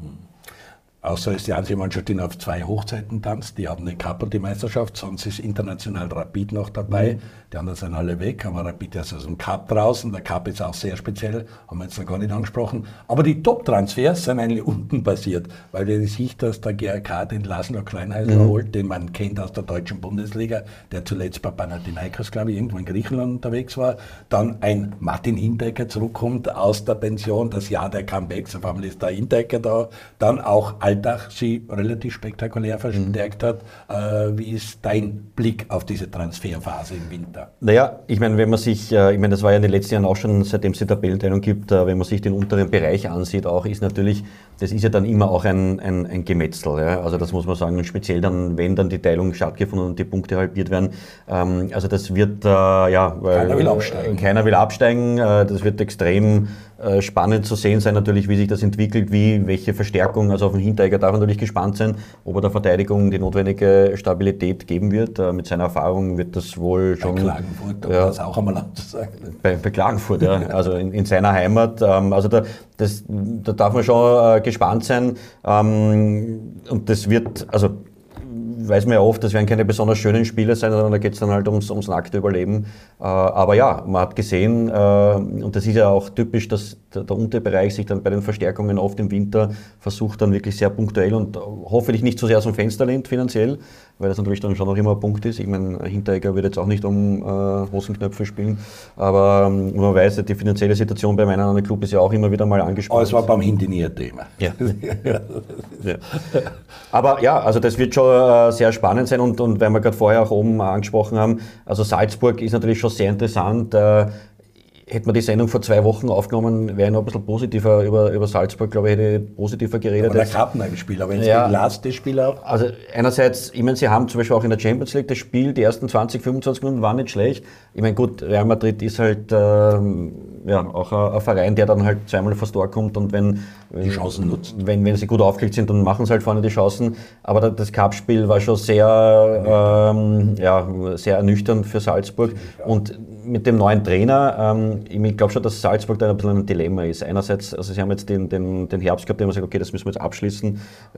Außer ist die einzige Mannschaft, die auf 2 Hochzeiten tanzt. Die haben den Cup und die Meisterschaft, sonst ist international Rapid noch dabei. Die anderen sind alle weg, aber Rapid ist aus dem Cup draußen. Der Cup ist auch sehr speziell, haben wir jetzt noch gar nicht angesprochen. Aber die Top-Transfers sind eigentlich unten passiert, weil die Sicht, dass der GRK den Laszlo Kleinhäusler holt, den man kennt aus der deutschen Bundesliga, der zuletzt bei Panathinaikos, glaube ich, irgendwo in Griechenland unterwegs war. Dann ein Martin Hinteregger zurückkommt aus der Pension, das Jahr der Comebacks, auf einmal ist der Hinteregger da. Dann auch Altach sie relativ spektakulär verstärkt hat. Wie ist dein Blick auf diese Transferphase im Winter? Naja, ich meine, wenn man sich, das war ja in den letzten Jahren auch schon, seitdem es die Tabellenteilung gibt, wenn man sich den unteren Bereich ansieht, auch ist natürlich, das ist ja dann immer auch ein Gemetzel. Ja? Also das muss man sagen, speziell dann, wenn dann die Teilung stattgefunden und die Punkte halbiert werden. Also das wird, keiner will absteigen. Keiner will absteigen. Das wird extrem spannend zu sehen sein, natürlich, wie sich das entwickelt, welche Verstärkung, also auf den Hinteregger darf man natürlich gespannt sein, ob er der Verteidigung die notwendige Stabilität geben wird. Mit seiner Erfahrung wird das wohl schon... Bei Klagenfurt, um das auch einmal anzusagen. Bei Klagenfurt, ja, also in seiner Heimat. Also da darf man schon gespannt sein. Und das wird, also weiß man ja oft, das werden keine besonders schönen Spiele sein, sondern da geht es dann halt ums nackte Überleben. Aber ja, man hat gesehen, und das ist ja auch typisch, dass der Unterbereich sich dann bei den Verstärkungen oft im Winter versucht, dann wirklich sehr punktuell und hoffentlich nicht so sehr aus dem Fenster lehnt finanziell, weil das natürlich dann schon noch immer ein Punkt ist. Ich meine, Hinteregger wird jetzt auch nicht um Hosenknöpfe spielen, aber man weiß, die finanzielle Situation bei meinem anderen Club ist ja auch immer wieder mal angesprochen. Aber es war beim Hindi nie ein Thema. Ja. Ja. Aber ja, also das wird schon sehr spannend sein und weil wir gerade vorher auch oben angesprochen haben, also Salzburg ist natürlich schon sehr interessant. Hätte man die Sendung vor 2 Wochen aufgenommen, wäre ich noch ein bisschen positiver über Salzburg, glaube ich, hätte ich positiver geredet. Aber der Kappenheim-Spieler, wenn es ja, gegen Last das Spiel auch... Also einerseits, ich meine, sie haben zum Beispiel auch in der Champions League das Spiel, die ersten 20, 25 Minuten waren nicht schlecht. Ich meine, gut, Real Madrid ist halt auch ein Verein, der dann halt zweimal vors Tor kommt und wenn die Chancen nutzt. Wenn sie gut aufgelegt sind, dann machen sie halt vorne die Chancen. Aber das Cup-Spiel war schon sehr, sehr ernüchternd für Salzburg. Und mit dem neuen Trainer, ich glaube schon, dass Salzburg da ein bisschen ein Dilemma ist. Einerseits, also sie haben jetzt den Herbst gehabt, da haben wir gesagt, okay, das müssen wir jetzt abschließen.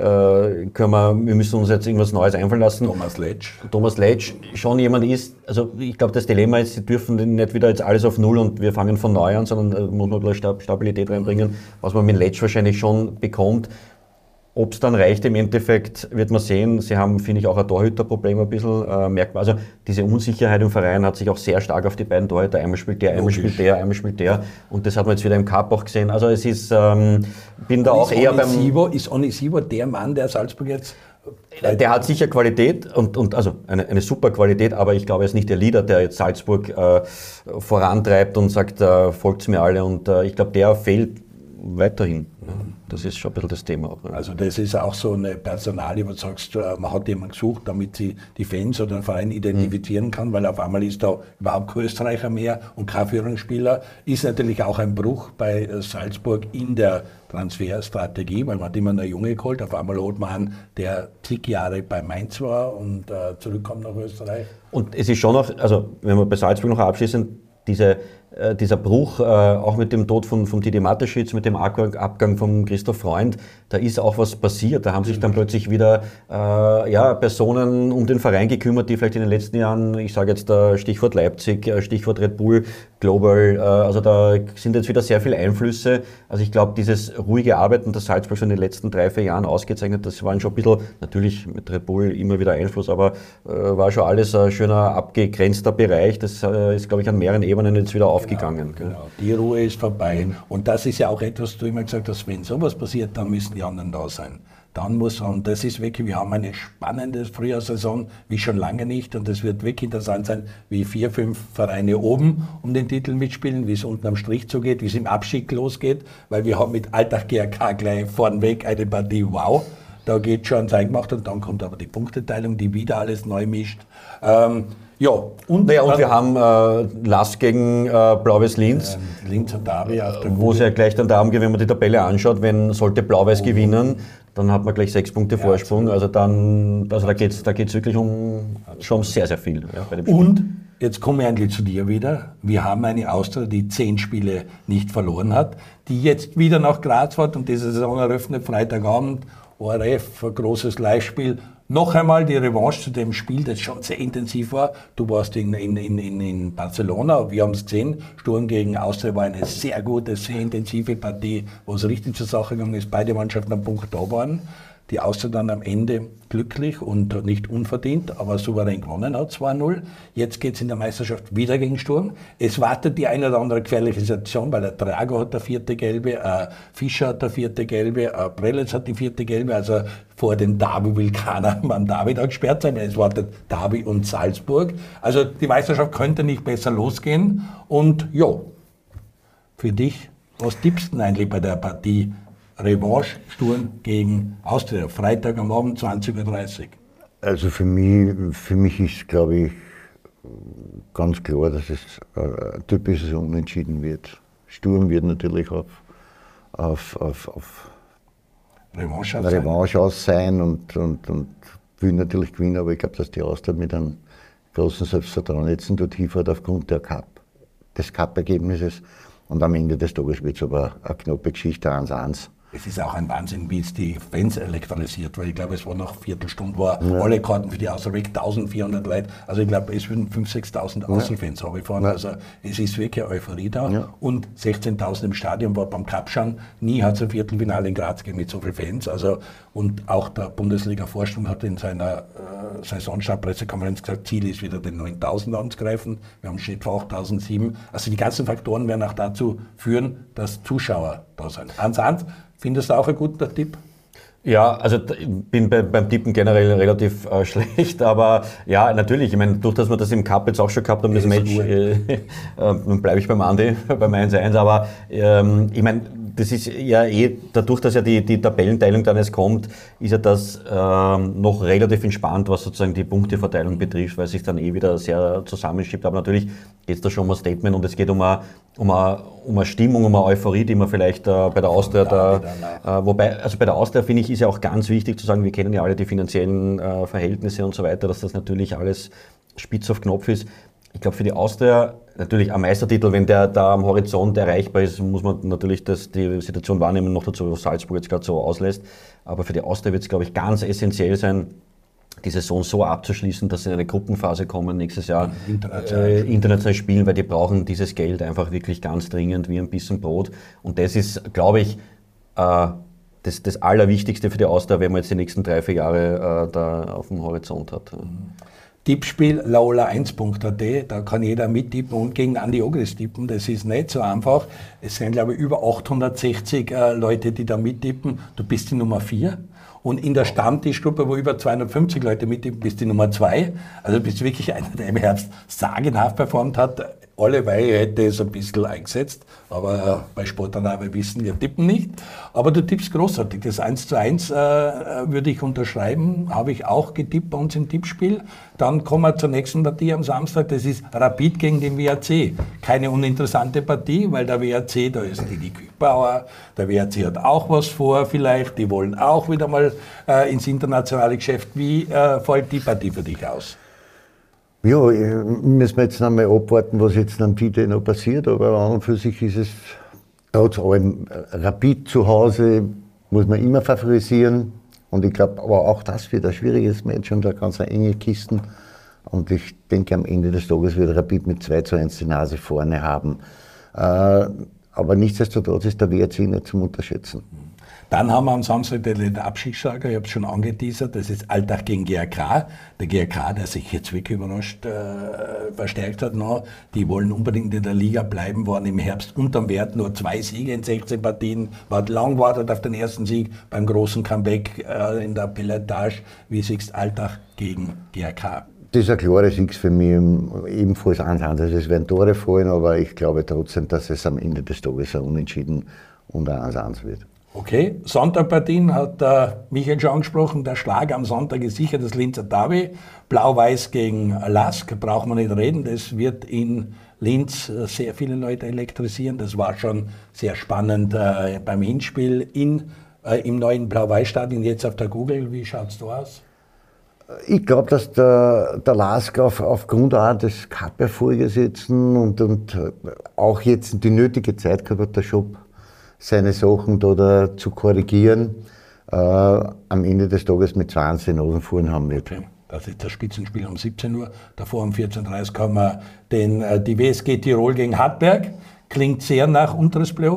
Wir müssen uns jetzt irgendwas Neues einfallen lassen. Thomas Letsch schon jemand ist, also ich glaube, das Dilemma ist, sie dürfen nicht wieder jetzt alles auf Null und wir fangen von neu an, sondern muss man ein bisschen Stabilität reinbringen, was man mit Letsch wahrscheinlich schon bekommt. Ob es dann reicht im Endeffekt, wird man sehen. Sie haben, finde ich, auch ein Torhüterproblem ein bisschen merkbar. Also diese Unsicherheit im Verein hat sich auch sehr stark auf die beiden Torhüter. Einmal spielt der, einmal spielt der. Und das hat man jetzt wieder im Cup auch gesehen. Also es ist, bin da auch eher beim... Ist Onisivo der Mann, der Salzburg jetzt... Der hat sicher Qualität und also eine super Qualität, aber ich glaube, er ist nicht der Leader, der jetzt Salzburg vorantreibt und sagt, folgt's mir alle. Und ich glaube, der fehlt weiterhin. Das ist schon ein bisschen das Thema auch. Also das ist auch so eine Personalie, wo du sagst, man hat jemanden gesucht, damit sie die Fans oder den Verein identifizieren kann, weil auf einmal ist da überhaupt kein Österreicher mehr und kein Führungsspieler. Ist natürlich auch ein Bruch bei Salzburg in der Transferstrategie, weil man hat immer eine Junge geholt, auf einmal holt man einen, der zig Jahre bei Mainz war und zurückkommt nach Österreich. Und es ist schon noch, also wenn wir bei Salzburg noch abschließen, dieser Bruch, auch mit dem Tod von Didi Mateschitz, mit dem Abgang von Christoph Freund, da ist auch was passiert. Da haben sich dann plötzlich wieder Personen um den Verein gekümmert, die vielleicht in den letzten Jahren, ich sage jetzt Stichwort Leipzig, Stichwort Red Bull, Global, also da sind jetzt wieder sehr viele Einflüsse. Also ich glaube, dieses ruhige Arbeiten, das Salzburg schon in den letzten 3-4 Jahren ausgezeichnet, das war schon ein bisschen, natürlich mit Red Bull immer wieder Einfluss, aber war schon alles ein schöner abgegrenzter Bereich. Das ist, glaube ich, an mehreren Ebenen jetzt wieder aufgegangen. Genau. Die Ruhe ist vorbei. Und das ist ja auch etwas, du immer gesagt hast, wenn sowas passiert, dann müssen die anderen da sein. Dann muss man, und das ist wirklich, wir haben eine spannende Frühjahrssaison, wie schon lange nicht, und es wird wirklich interessant sein, wie 4, 5 Vereine oben um den Titel mitspielen, wie es unten am Strich zugeht, wie es im Abstieg losgeht, weil wir haben mit Altach GRK gleich vornweg eine Partie, wow, da geht schon sein gemacht, und dann kommt aber die Punkteteilung, die wieder alles neu mischt. Und wir haben Lask gegen Blau-Weiß Linz. Linz und Derby auf der wo es ja gleich dann darum geht, wenn man die Tabelle anschaut, sollte Blau-Weiß gewinnen, dann hat man gleich 6 Punkte Vorsprung. Also da geht's wirklich schon sehr, sehr viel. Ja, bei dem Spiel. Und jetzt komme ich eigentlich zu dir wieder. Wir haben eine Austria, die 10 Spiele nicht verloren hat, die jetzt wieder nach Graz fährt und diese Saison eröffnet, Freitagabend, ORF, ein großes Live-Spiel. Noch einmal die Revanche zu dem Spiel, das schon sehr intensiv war. Du warst in Barcelona, wir haben es gesehen, Sturm gegen Austria war eine sehr gute, sehr intensive Partie, wo es richtig zur Sache gegangen ist. Beide Mannschaften am Punkt da waren. Die Austria dann am Ende glücklich und nicht unverdient, aber souverän gewonnen hat, 2-0. Jetzt geht es in der Meisterschaft wieder gegen Sturm. Es wartet die eine oder andere gefährliche Situation, weil der Drago hat der 4. Gelbe, Fischer hat der 4. Gelbe, Prelitz hat die 4. Gelbe, also vor dem Derby will keiner beim Derby da gesperrt sein, es wartet Derby und Salzburg. Also die Meisterschaft könnte nicht besser losgehen und ja, für dich, was tippst du denn eigentlich bei der Partie Revanche Sturm gegen Austria, Freitag am Abend 20:30 Uhr? Also für mich ist, glaube ich, ganz klar, dass es ein typisches Unentschieden wird. Sturm wird natürlich auf Revanche aus sein und will natürlich gewinnen, aber ich glaube, dass die Austria mit einem großen Selbstvertrauen jetzt dort hinfährt aufgrund des Cup-Ergebnisses. Und am Ende des Tages wird es aber eine knappe Geschichte 1-1. Es ist auch ein Wahnsinn, wie es die Fans elektrisiert, weil ich glaube, es war nach Viertelstunde, alle Karten für die Austria weg, 1400 Leute. Also ich glaube, es würden 5.000, 6.000 Außenfans runterfahren. Also es ist wirklich eine Euphorie da. Ja. Und 16.000 im Stadion war beim Cup-Schauen. Nie hat es ein Viertelfinale in Graz gegeben mit so vielen Fans. Also, und auch der Bundesliga-Vorstand hat in seiner Saisonstart-Pressekonferenz gesagt, Ziel ist wieder den 9.000 anzugreifen. Wir haben schon etwa 8.007. Also die ganzen Faktoren werden auch dazu führen, dass Zuschauer da sind. 1-1. Findest du auch ein guter Tipp? Ja, also ich bin beim Tippen generell relativ schlecht, aber ja, natürlich, ich meine, durch dass wir das im Cup jetzt auch schon gehabt haben, das Match, dann bleibe ich beim Andi, beim 1-1, aber ich meine, das ist ja dadurch, dass ja die Tabellenteilung dann jetzt kommt, ist ja das noch relativ entspannt, was sozusagen die Punkteverteilung betrifft, weil es sich dann wieder sehr zusammenschiebt. Aber natürlich geht es da schon um ein Statement und es geht um eine Stimmung, um eine Euphorie, die man vielleicht bei der Austria wobei, also bei der Austria finde ich, ist ja auch ganz wichtig zu sagen, wir kennen ja alle die finanziellen Verhältnisse und so weiter, dass das natürlich alles spitz auf Knopf ist. Ich glaube, für die Austria natürlich ein Meistertitel, wenn der da am Horizont erreichbar ist, muss man natürlich die Situation wahrnehmen, noch dazu, was Salzburg jetzt gerade so auslässt. Aber für die Austria wird es, glaube ich, ganz essentiell sein, die Saison so abzuschließen, dass sie in eine Gruppenphase kommen nächstes Jahr, international spielen, weil die brauchen dieses Geld einfach wirklich ganz dringend wie ein bisschen Brot. Und das ist, glaube ich, das Allerwichtigste für die Austria, wenn man jetzt die nächsten 3-4 Jahre da auf dem Horizont hat. Tippspiel laola1.at, da kann jeder mittippen und gegen Andi Ogris tippen, das ist nicht so einfach. Es sind, glaube ich, über 860 Leute, die da mittippen. Du bist die Nummer 4. Und in der Stammtischgruppe, wo über 250 Leute mittippen, bist die Nummer 2. Also bist du wirklich einer, der im Herbst sagenhaft performt hat. Alle Weihe hätte es ein bisschen eingesetzt, aber bei Sportanlage wissen wir tippen nicht. Aber du tippst großartig. Das 1:1 würde ich unterschreiben, habe ich auch getippt bei uns im Tippspiel. Dann kommen wir zur nächsten Partie am Samstag, das ist Rapid gegen den WRC. Keine uninteressante Partie, weil der WRC, da ist die Kühlbauer, der WRC hat auch was vor vielleicht, die wollen auch wieder mal ins internationale Geschäft. Wie fällt die Partie für dich aus? Ja, müssen wir jetzt noch mal abwarten, was jetzt am Tide noch passiert, aber an und für sich ist es trotz allem Rapid zu Hause, muss man immer favorisieren und ich glaube, aber auch das wird ein schwieriges Match und da ganz eine enge Kisten und ich denke, am Ende des Tages wird Rapid mit 2:1 die Nase vorne haben. Aber nichtsdestotrotz ist der WRC nicht zum Unterschätzen. Dann haben wir am Samstag den Abschiedsschlager, ich habe es schon angeteasert, das ist Alltag gegen GRK. Der GRK, der sich jetzt wirklich überrascht verstärkt hat noch, die wollen unbedingt in der Liga bleiben, waren im Herbst unterm Wert, nur 2 Siege in 16 Partien, war lang gewartet auf den ersten Sieg beim großen Comeback in der Pilotage. Wie siehst du Alltag gegen GRK? Das ist ein klares X für mich, ebenfalls 1-1. Also es werden Tore fallen, aber ich glaube trotzdem, dass es am Ende des Tages ein Unentschieden und ein 1-1 wird. Okay, Sonntagpartien hat Michael schon angesprochen, der Schlag am Sonntag ist sicher das Linzer Derby. Blau-Weiß gegen Lask, braucht man nicht reden, das wird in Linz sehr viele Leute elektrisieren. Das war schon sehr spannend beim Hinspiel im neuen Blau-Weiß-Stadion, jetzt auf der Google. Wie schaut es da aus? Ich glaube, dass der Lask aufgrund auch des Cup-Erfolges jetzt und auch jetzt die nötige Zeit gehabt hat, der Schopp seine Sachen da zu korrigieren, am Ende des Tages mit 20 den Nasen vorn haben wird. Okay. Das ist das Spitzenspiel um 17 Uhr. Davor um 14.30 Uhr haben wir die WSG Tirol gegen Hartberg. Klingt sehr nach unteres Playoff.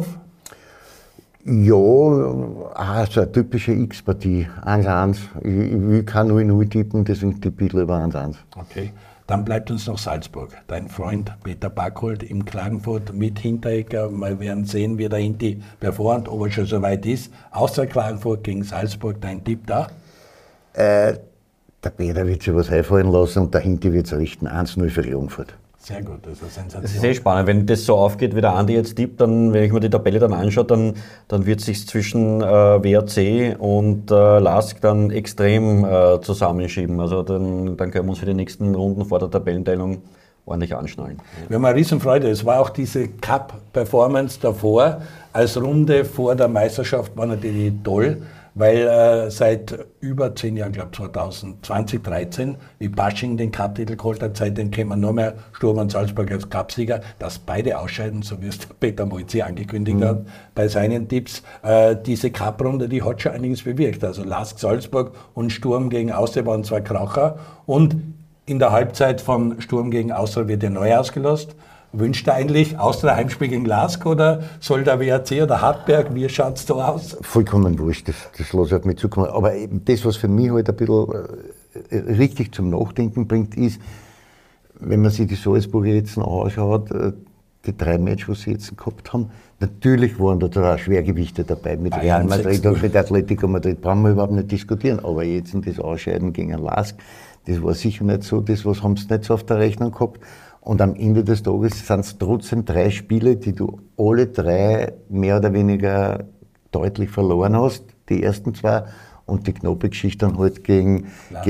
Ja, so eine typische X-Partie. 1-1. Ich will kein 0-0 tippen, deswegen tippe ich lieber 1-1. Okay. Dann bleibt uns noch Salzburg. Dein Freund Peter Backholt im Klagenfurt mit Hinteregger. Wir werden sehen, wie der Hinti performt, ob er schon so weit ist. Außer Klagenfurt gegen Salzburg, dein Tipp da? Der Peter wird sich was einfallen lassen und der Hinti wird es richten. 1-0 für Klagenfurt. Sehr gut, das ist eine Sensation. Das ist eh spannend, wenn das so aufgeht, wie der Andi jetzt tippt, dann, wenn ich mir die Tabelle dann anschaue, dann wird es sich zwischen WRC und Lask dann extrem zusammenschieben. Also dann können wir uns für die nächsten Runden vor der Tabellenteilung ordentlich anschnallen. Wir haben eine Riesenfreude. Es war auch diese Cup-Performance davor. Als Runde vor der Meisterschaft war natürlich toll, weil seit über 10 Jahren, ich glaube 2013, wie Pasching den Cup-Titel geholt hat, seitdem kämen wir nur mehr Sturm und Salzburg als Cupsieger, dass beide ausscheiden, so wie es der Peter Molzi angekündigt hat bei seinen Tipps. Diese Cup-Runde, die hat schon einiges bewirkt. Also Lask Salzburg und Sturm gegen Austria waren zwei Kracher und in der Halbzeit von Sturm gegen Austria wird ja neu ausgelost. Wünscht er eigentlich Austria Heimspiel gegen Lask oder soll der WRC oder Hartberg, wie schaut es da aus? Vollkommen wurscht, das lasse ich auf mich zukommen. Aber das, was für mich halt ein bisschen richtig zum Nachdenken bringt, ist, wenn man sich die Salzburger jetzt noch anschaut, die 3 Matches, die sie jetzt gehabt haben, natürlich waren da auch Schwergewichte dabei mit Real Madrid und mit Atletico Madrid, brauchen wir überhaupt nicht diskutieren. Aber jetzt das Ausscheiden gegen Lask, das war sicher nicht so, das was haben sie nicht so auf der Rechnung gehabt. Und am Ende des Tages sind es trotzdem 3 Spiele, die du alle 3 mehr oder weniger deutlich verloren hast. Die ersten 2 und die knappe Geschichte dann halt gegen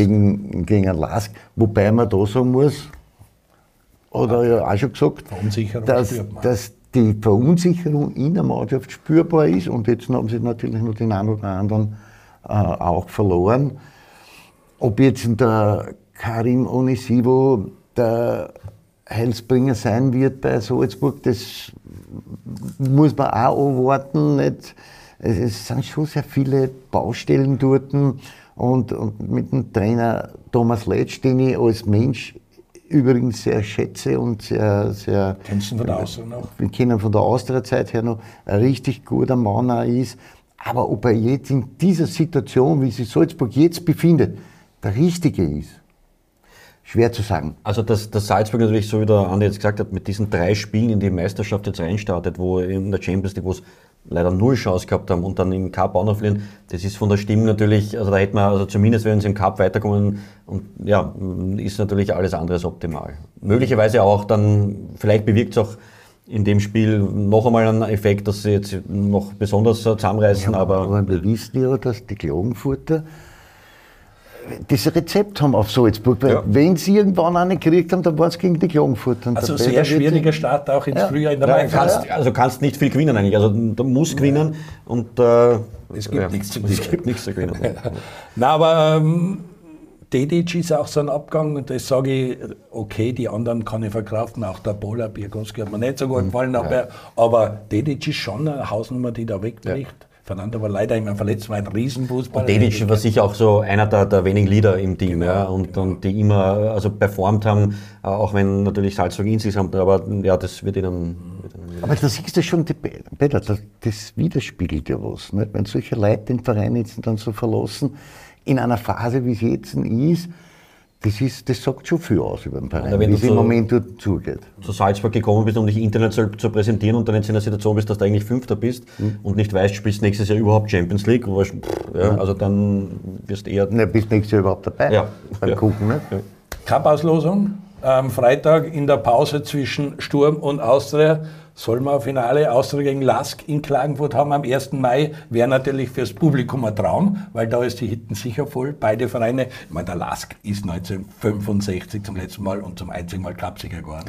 Lask. Wobei man da sagen muss, hat er ja auch schon gesagt, dass die Verunsicherung in der Mannschaft spürbar ist. Und jetzt haben sie natürlich noch den einen oder anderen auch verloren. Ob jetzt der Karim Onisivo der Heilsbringer sein wird bei Salzburg, das muss man auch abwarten. Nicht? Es sind schon sehr viele Baustellen dort und mit dem Trainer Thomas Letsch, den ich als Mensch übrigens sehr schätze und sehr Kennst du von der Austria noch? Wir kennen von der Austria-Zeit her noch ein richtig guter Mann auch ist. Aber ob er jetzt in dieser Situation, wie sich Salzburg jetzt befindet, der Richtige ist, schwer zu sagen. Also dass Salzburg natürlich, so wie der Andi jetzt gesagt hat, mit diesen 3 Spielen in die Meisterschaft jetzt reinstartet, wo in der Champions League, wo es leider 0 Chance gehabt haben und dann im Cup auch noch verlieren, das ist von der Stimmung natürlich, also da hätte man, also zumindest wenn sie im Cup weiterkommen, und ja, ist natürlich alles andere als optimal. Möglicherweise auch dann, vielleicht bewirkt es auch in dem Spiel noch einmal einen Effekt, dass sie jetzt noch besonders zusammenreißen, ja, aber wir wissen ja, dass die Klagenfurter das Rezept haben auf Salzburg, weil wenn sie irgendwann eine gekriegt haben, dann waren es gegen die Klagenfurter. Also sehr schwieriger Start auch ins Frühjahr in der Meisterschaft. Also kannst nicht viel gewinnen eigentlich, also du musst gewinnen und es gibt nichts zu gewinnen. Es gibt nichts zu gewinnen. Na, aber Dedic ist auch so ein Abgang und das sage ich, okay, die anderen kann ich verkraften, auch der Bola, Bierkowski hat mir nicht so gut gefallen, aber Dedic ist schon eine Hausnummer, die da wegbricht. Fernando war leider immer verletzt, war ein Riesenfußballer. Und Dedic war sicher auch so einer der wenigen Leader im Team, und die immer also performt haben, auch wenn natürlich Salzburg insgesamt, aber ja, das wird ihnen. Aber da siehst du schon, Peter, das widerspiegelt ja was. Nicht? Wenn solche Leute den Verein jetzt dann so verlassen, in einer Phase, wie es jetzt ist, das sagt schon viel aus über den Verein, wie es im Moment dort zugeht. Zu Salzburg gekommen bist, um dich international zu präsentieren und dann jetzt in der Situation bist, dass du eigentlich Fünfter bist und nicht weißt, spielst nächstes Jahr überhaupt Champions League, also dann wirst du eher... Bist nächstes Jahr überhaupt dabei beim Gucken. Ne? Ja. Cup-Auslosung am Freitag in der Pause zwischen Sturm und Austria. Soll man Finale Austria gegen Lask in Klagenfurt haben am 1. Mai, wäre natürlich fürs Publikum ein Traum, weil da ist die Hitten sicher voll, beide Vereine. Ich meine, der Lask ist 1965 zum letzten Mal und zum einzigen Mal Cupsieger geworden.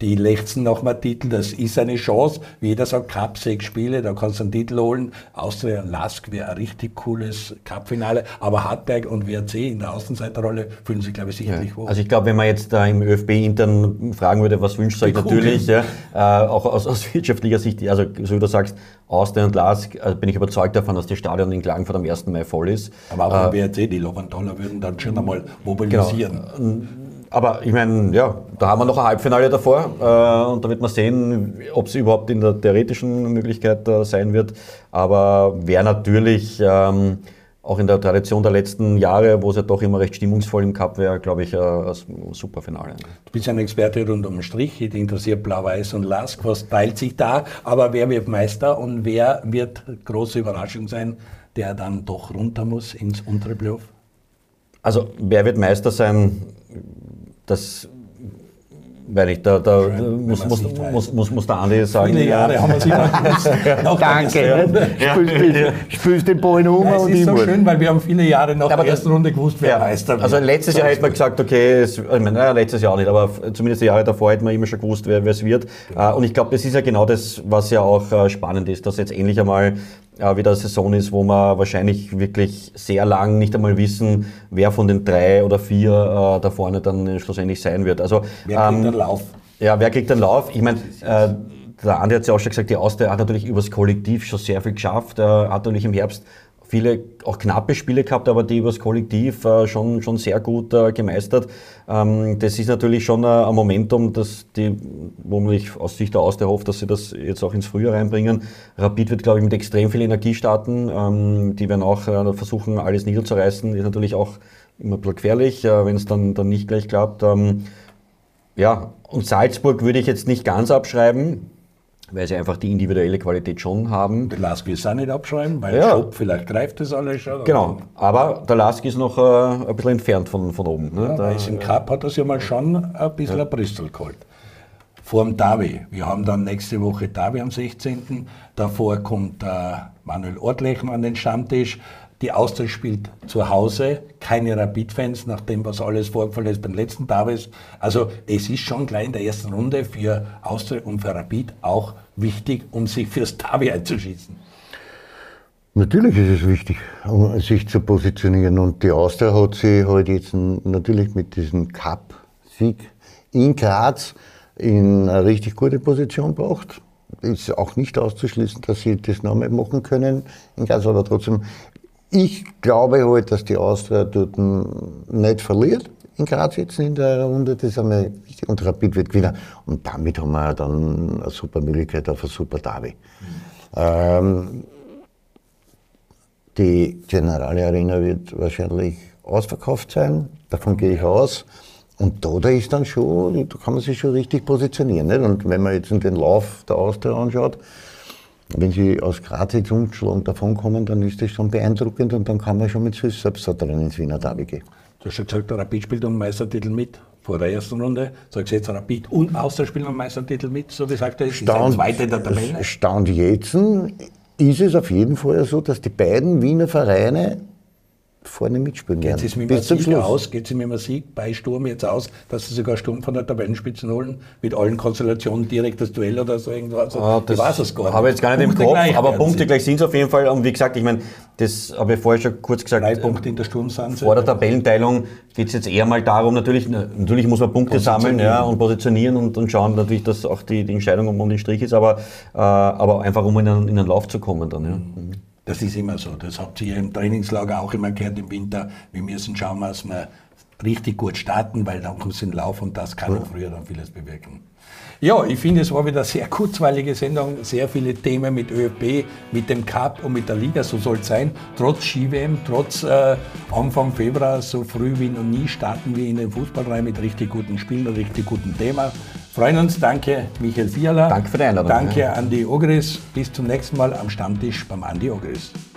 die lechzen nach einem Titel, das ist eine Chance. Wie jeder sagt, Cup, 6 Spiele, da kannst du einen Titel holen. Austria Lask wäre ein richtig cooles Cup-Finale, aber Hartberg und WRC in der Außenseiterrolle fühlen sich, glaube ich, sicherlich wohl. Also ich glaube, wenn man jetzt da im ÖFB intern fragen würde, was wünscht ihr euch natürlich, auch aus wirtschaftlicher Sicht, also so wie du sagst, Austria und Lask, bin ich überzeugt davon, dass das Stadion in Klagenfurt am 1. Mai voll ist. Aber auch im WRC, die Lobantaler würden dann schon einmal mobilisieren. Genau. Aber ich meine, ja, da haben wir noch ein Halbfinale davor und da wird man sehen, ob es überhaupt in der theoretischen Möglichkeit sein wird. Aber wäre natürlich auch in der Tradition der letzten Jahre, wo es ja doch immer recht stimmungsvoll im Cup wäre, glaube ich, ein super Finale. Du bist ein Experte rund um den Strich, dich interessiert Blau-Weiß und Lask, was teilt sich da? Aber wer wird Meister und wer wird große Überraschung sein, der dann doch runter muss ins untere Playoff? Also wer wird Meister sein? Das weil ich da muss der Andi sagen. Viele Jahre haben wir es immer gewusst. Danke. Spielst den Ball um und und es ist ich so muss. schön, weil wir haben viele Jahre nach der ersten Runde gewusst, wer Meister wird. Also letztes Jahr hätte man gesagt, okay, letztes Jahr nicht, aber zumindest die Jahre davor hätte man immer schon gewusst, wer es wird. Und ich glaube, das ist ja genau das, was ja auch spannend ist, dass jetzt endlich einmal wieder eine Saison ist, wo wir wahrscheinlich wirklich sehr lang nicht einmal wissen, wer von den 3 oder 4 da vorne dann schlussendlich sein wird. Also, wer kriegt den Lauf? Ja, wer kriegt den Lauf? Ich meine, der Andi hat es ja auch schon gesagt, die Austria hat natürlich übers Kollektiv schon sehr viel geschafft, hat natürlich im Herbst viele auch knappe Spiele gehabt, aber die übers Kollektiv schon sehr gut gemeistert. Das ist natürlich schon ein Momentum, wo man aus Sicht der Austria hofft, dass sie das jetzt auch ins Frühjahr reinbringen. Rapid wird, glaube ich, mit extrem viel Energie starten. Die werden auch versuchen, alles niederzureißen. Ist natürlich auch immer ein bisschen gefährlich, wenn es dann nicht gleich klappt. Ja, und Salzburg würde ich jetzt nicht ganz abschreiben, weil sie einfach die individuelle Qualität schon haben. Der Lask will es auch nicht abschreiben, weil Schopp, vielleicht greift das alles schon. Genau, aber der Lask ist noch ein bisschen entfernt von oben. Ne? Ja, weil im Cup hat das ja mal schon ein bisschen ein Bristol geholt. Vor dem Derby. Wir haben dann nächste Woche Derby am 16. Davor kommt Manuel Ortlechner an den Stammtisch. Die Austria spielt zu Hause, keine Rapid-Fans, nach dem, was alles vorgefallen ist beim letzten Derbys. Also es ist schon gleich in der ersten Runde für Austria und für Rapid auch wichtig, um sich fürs Derby einzuschießen. Natürlich ist es wichtig, um sich zu positionieren. Und die Austria hat sich halt jetzt natürlich mit diesem Cup-Sieg in Graz in eine richtig gute Position gebracht. Ist auch nicht auszuschließen, dass sie das noch mal machen können in Graz, aber trotzdem. Ich glaube halt, dass die Austria dort nicht verliert in Graz jetzt in der Runde. Das ist einmal wichtig. Und Rapid wird gewinnen. Und damit haben wir dann eine super Möglichkeit auf ein super Derby. Die Generale Arena wird wahrscheinlich ausverkauft sein. Davon gehe ich aus. Und da ist dann schon, da kann man sich schon richtig positionieren. Nicht? Und wenn man jetzt den Lauf der Austria anschaut, wenn sie aus Graz jetzt umgeschlagen davonkommen, dann ist das schon beeindruckend und dann kann man schon mit Selbstvertrauen ins Wiener Derby gehen. Du hast schon gesagt, der Rapid spielt um den Meistertitel mit vor der ersten Runde. Sagst du jetzt, Rapid und Austria spielen um den Meistertitel mit, so wie sagt er, ist ein Zweiter in der Tabelle? Stand jetzt ist es auf jeden Fall so, dass die beiden Wiener Vereine vorne mitspielen werden. Geht es mit dem Sieg bei Sturm jetzt aus, dass sie sogar Sturm von der Tabellenspitze holen, mit allen Konstellationen, direktes Duell oder so irgendwas? Das weiß es gar nicht. Habe ich jetzt gar nicht Punkte im Kopf, aber Punkte gleich sind es auf jeden Fall. Und wie gesagt, ich meine, das habe ich vorher schon kurz gesagt. 3 Punkte in der Sturm sind sie. Vor der Tabellenteilung geht es jetzt eher mal darum, natürlich muss man Punkte sammeln und positionieren und schauen natürlich, dass auch die Entscheidung um den Strich ist, aber einfach um in den Lauf zu kommen dann. Ja. Das ist immer so. Das habt ihr im Trainingslager auch immer gehört im Winter. Wir müssen schauen, dass wir richtig gut starten, weil dann kommt es in den Lauf und das kann auch früher dann vieles bewirken. Ja, ich finde, es war wieder eine sehr kurzweilige Sendung, sehr viele Themen mit ÖFB, mit dem Cup und mit der Liga, so soll es sein. Trotz Ski-WM, trotz Anfang Februar, so früh wie noch nie, starten wir in den Fußball rein mit richtig guten Spielen und richtig guten Thema. Freuen uns, danke Michael Fiala. Danke für die Einladung. Danke Andi Ogris, bis zum nächsten Mal am Stammtisch beim Andi Ogris.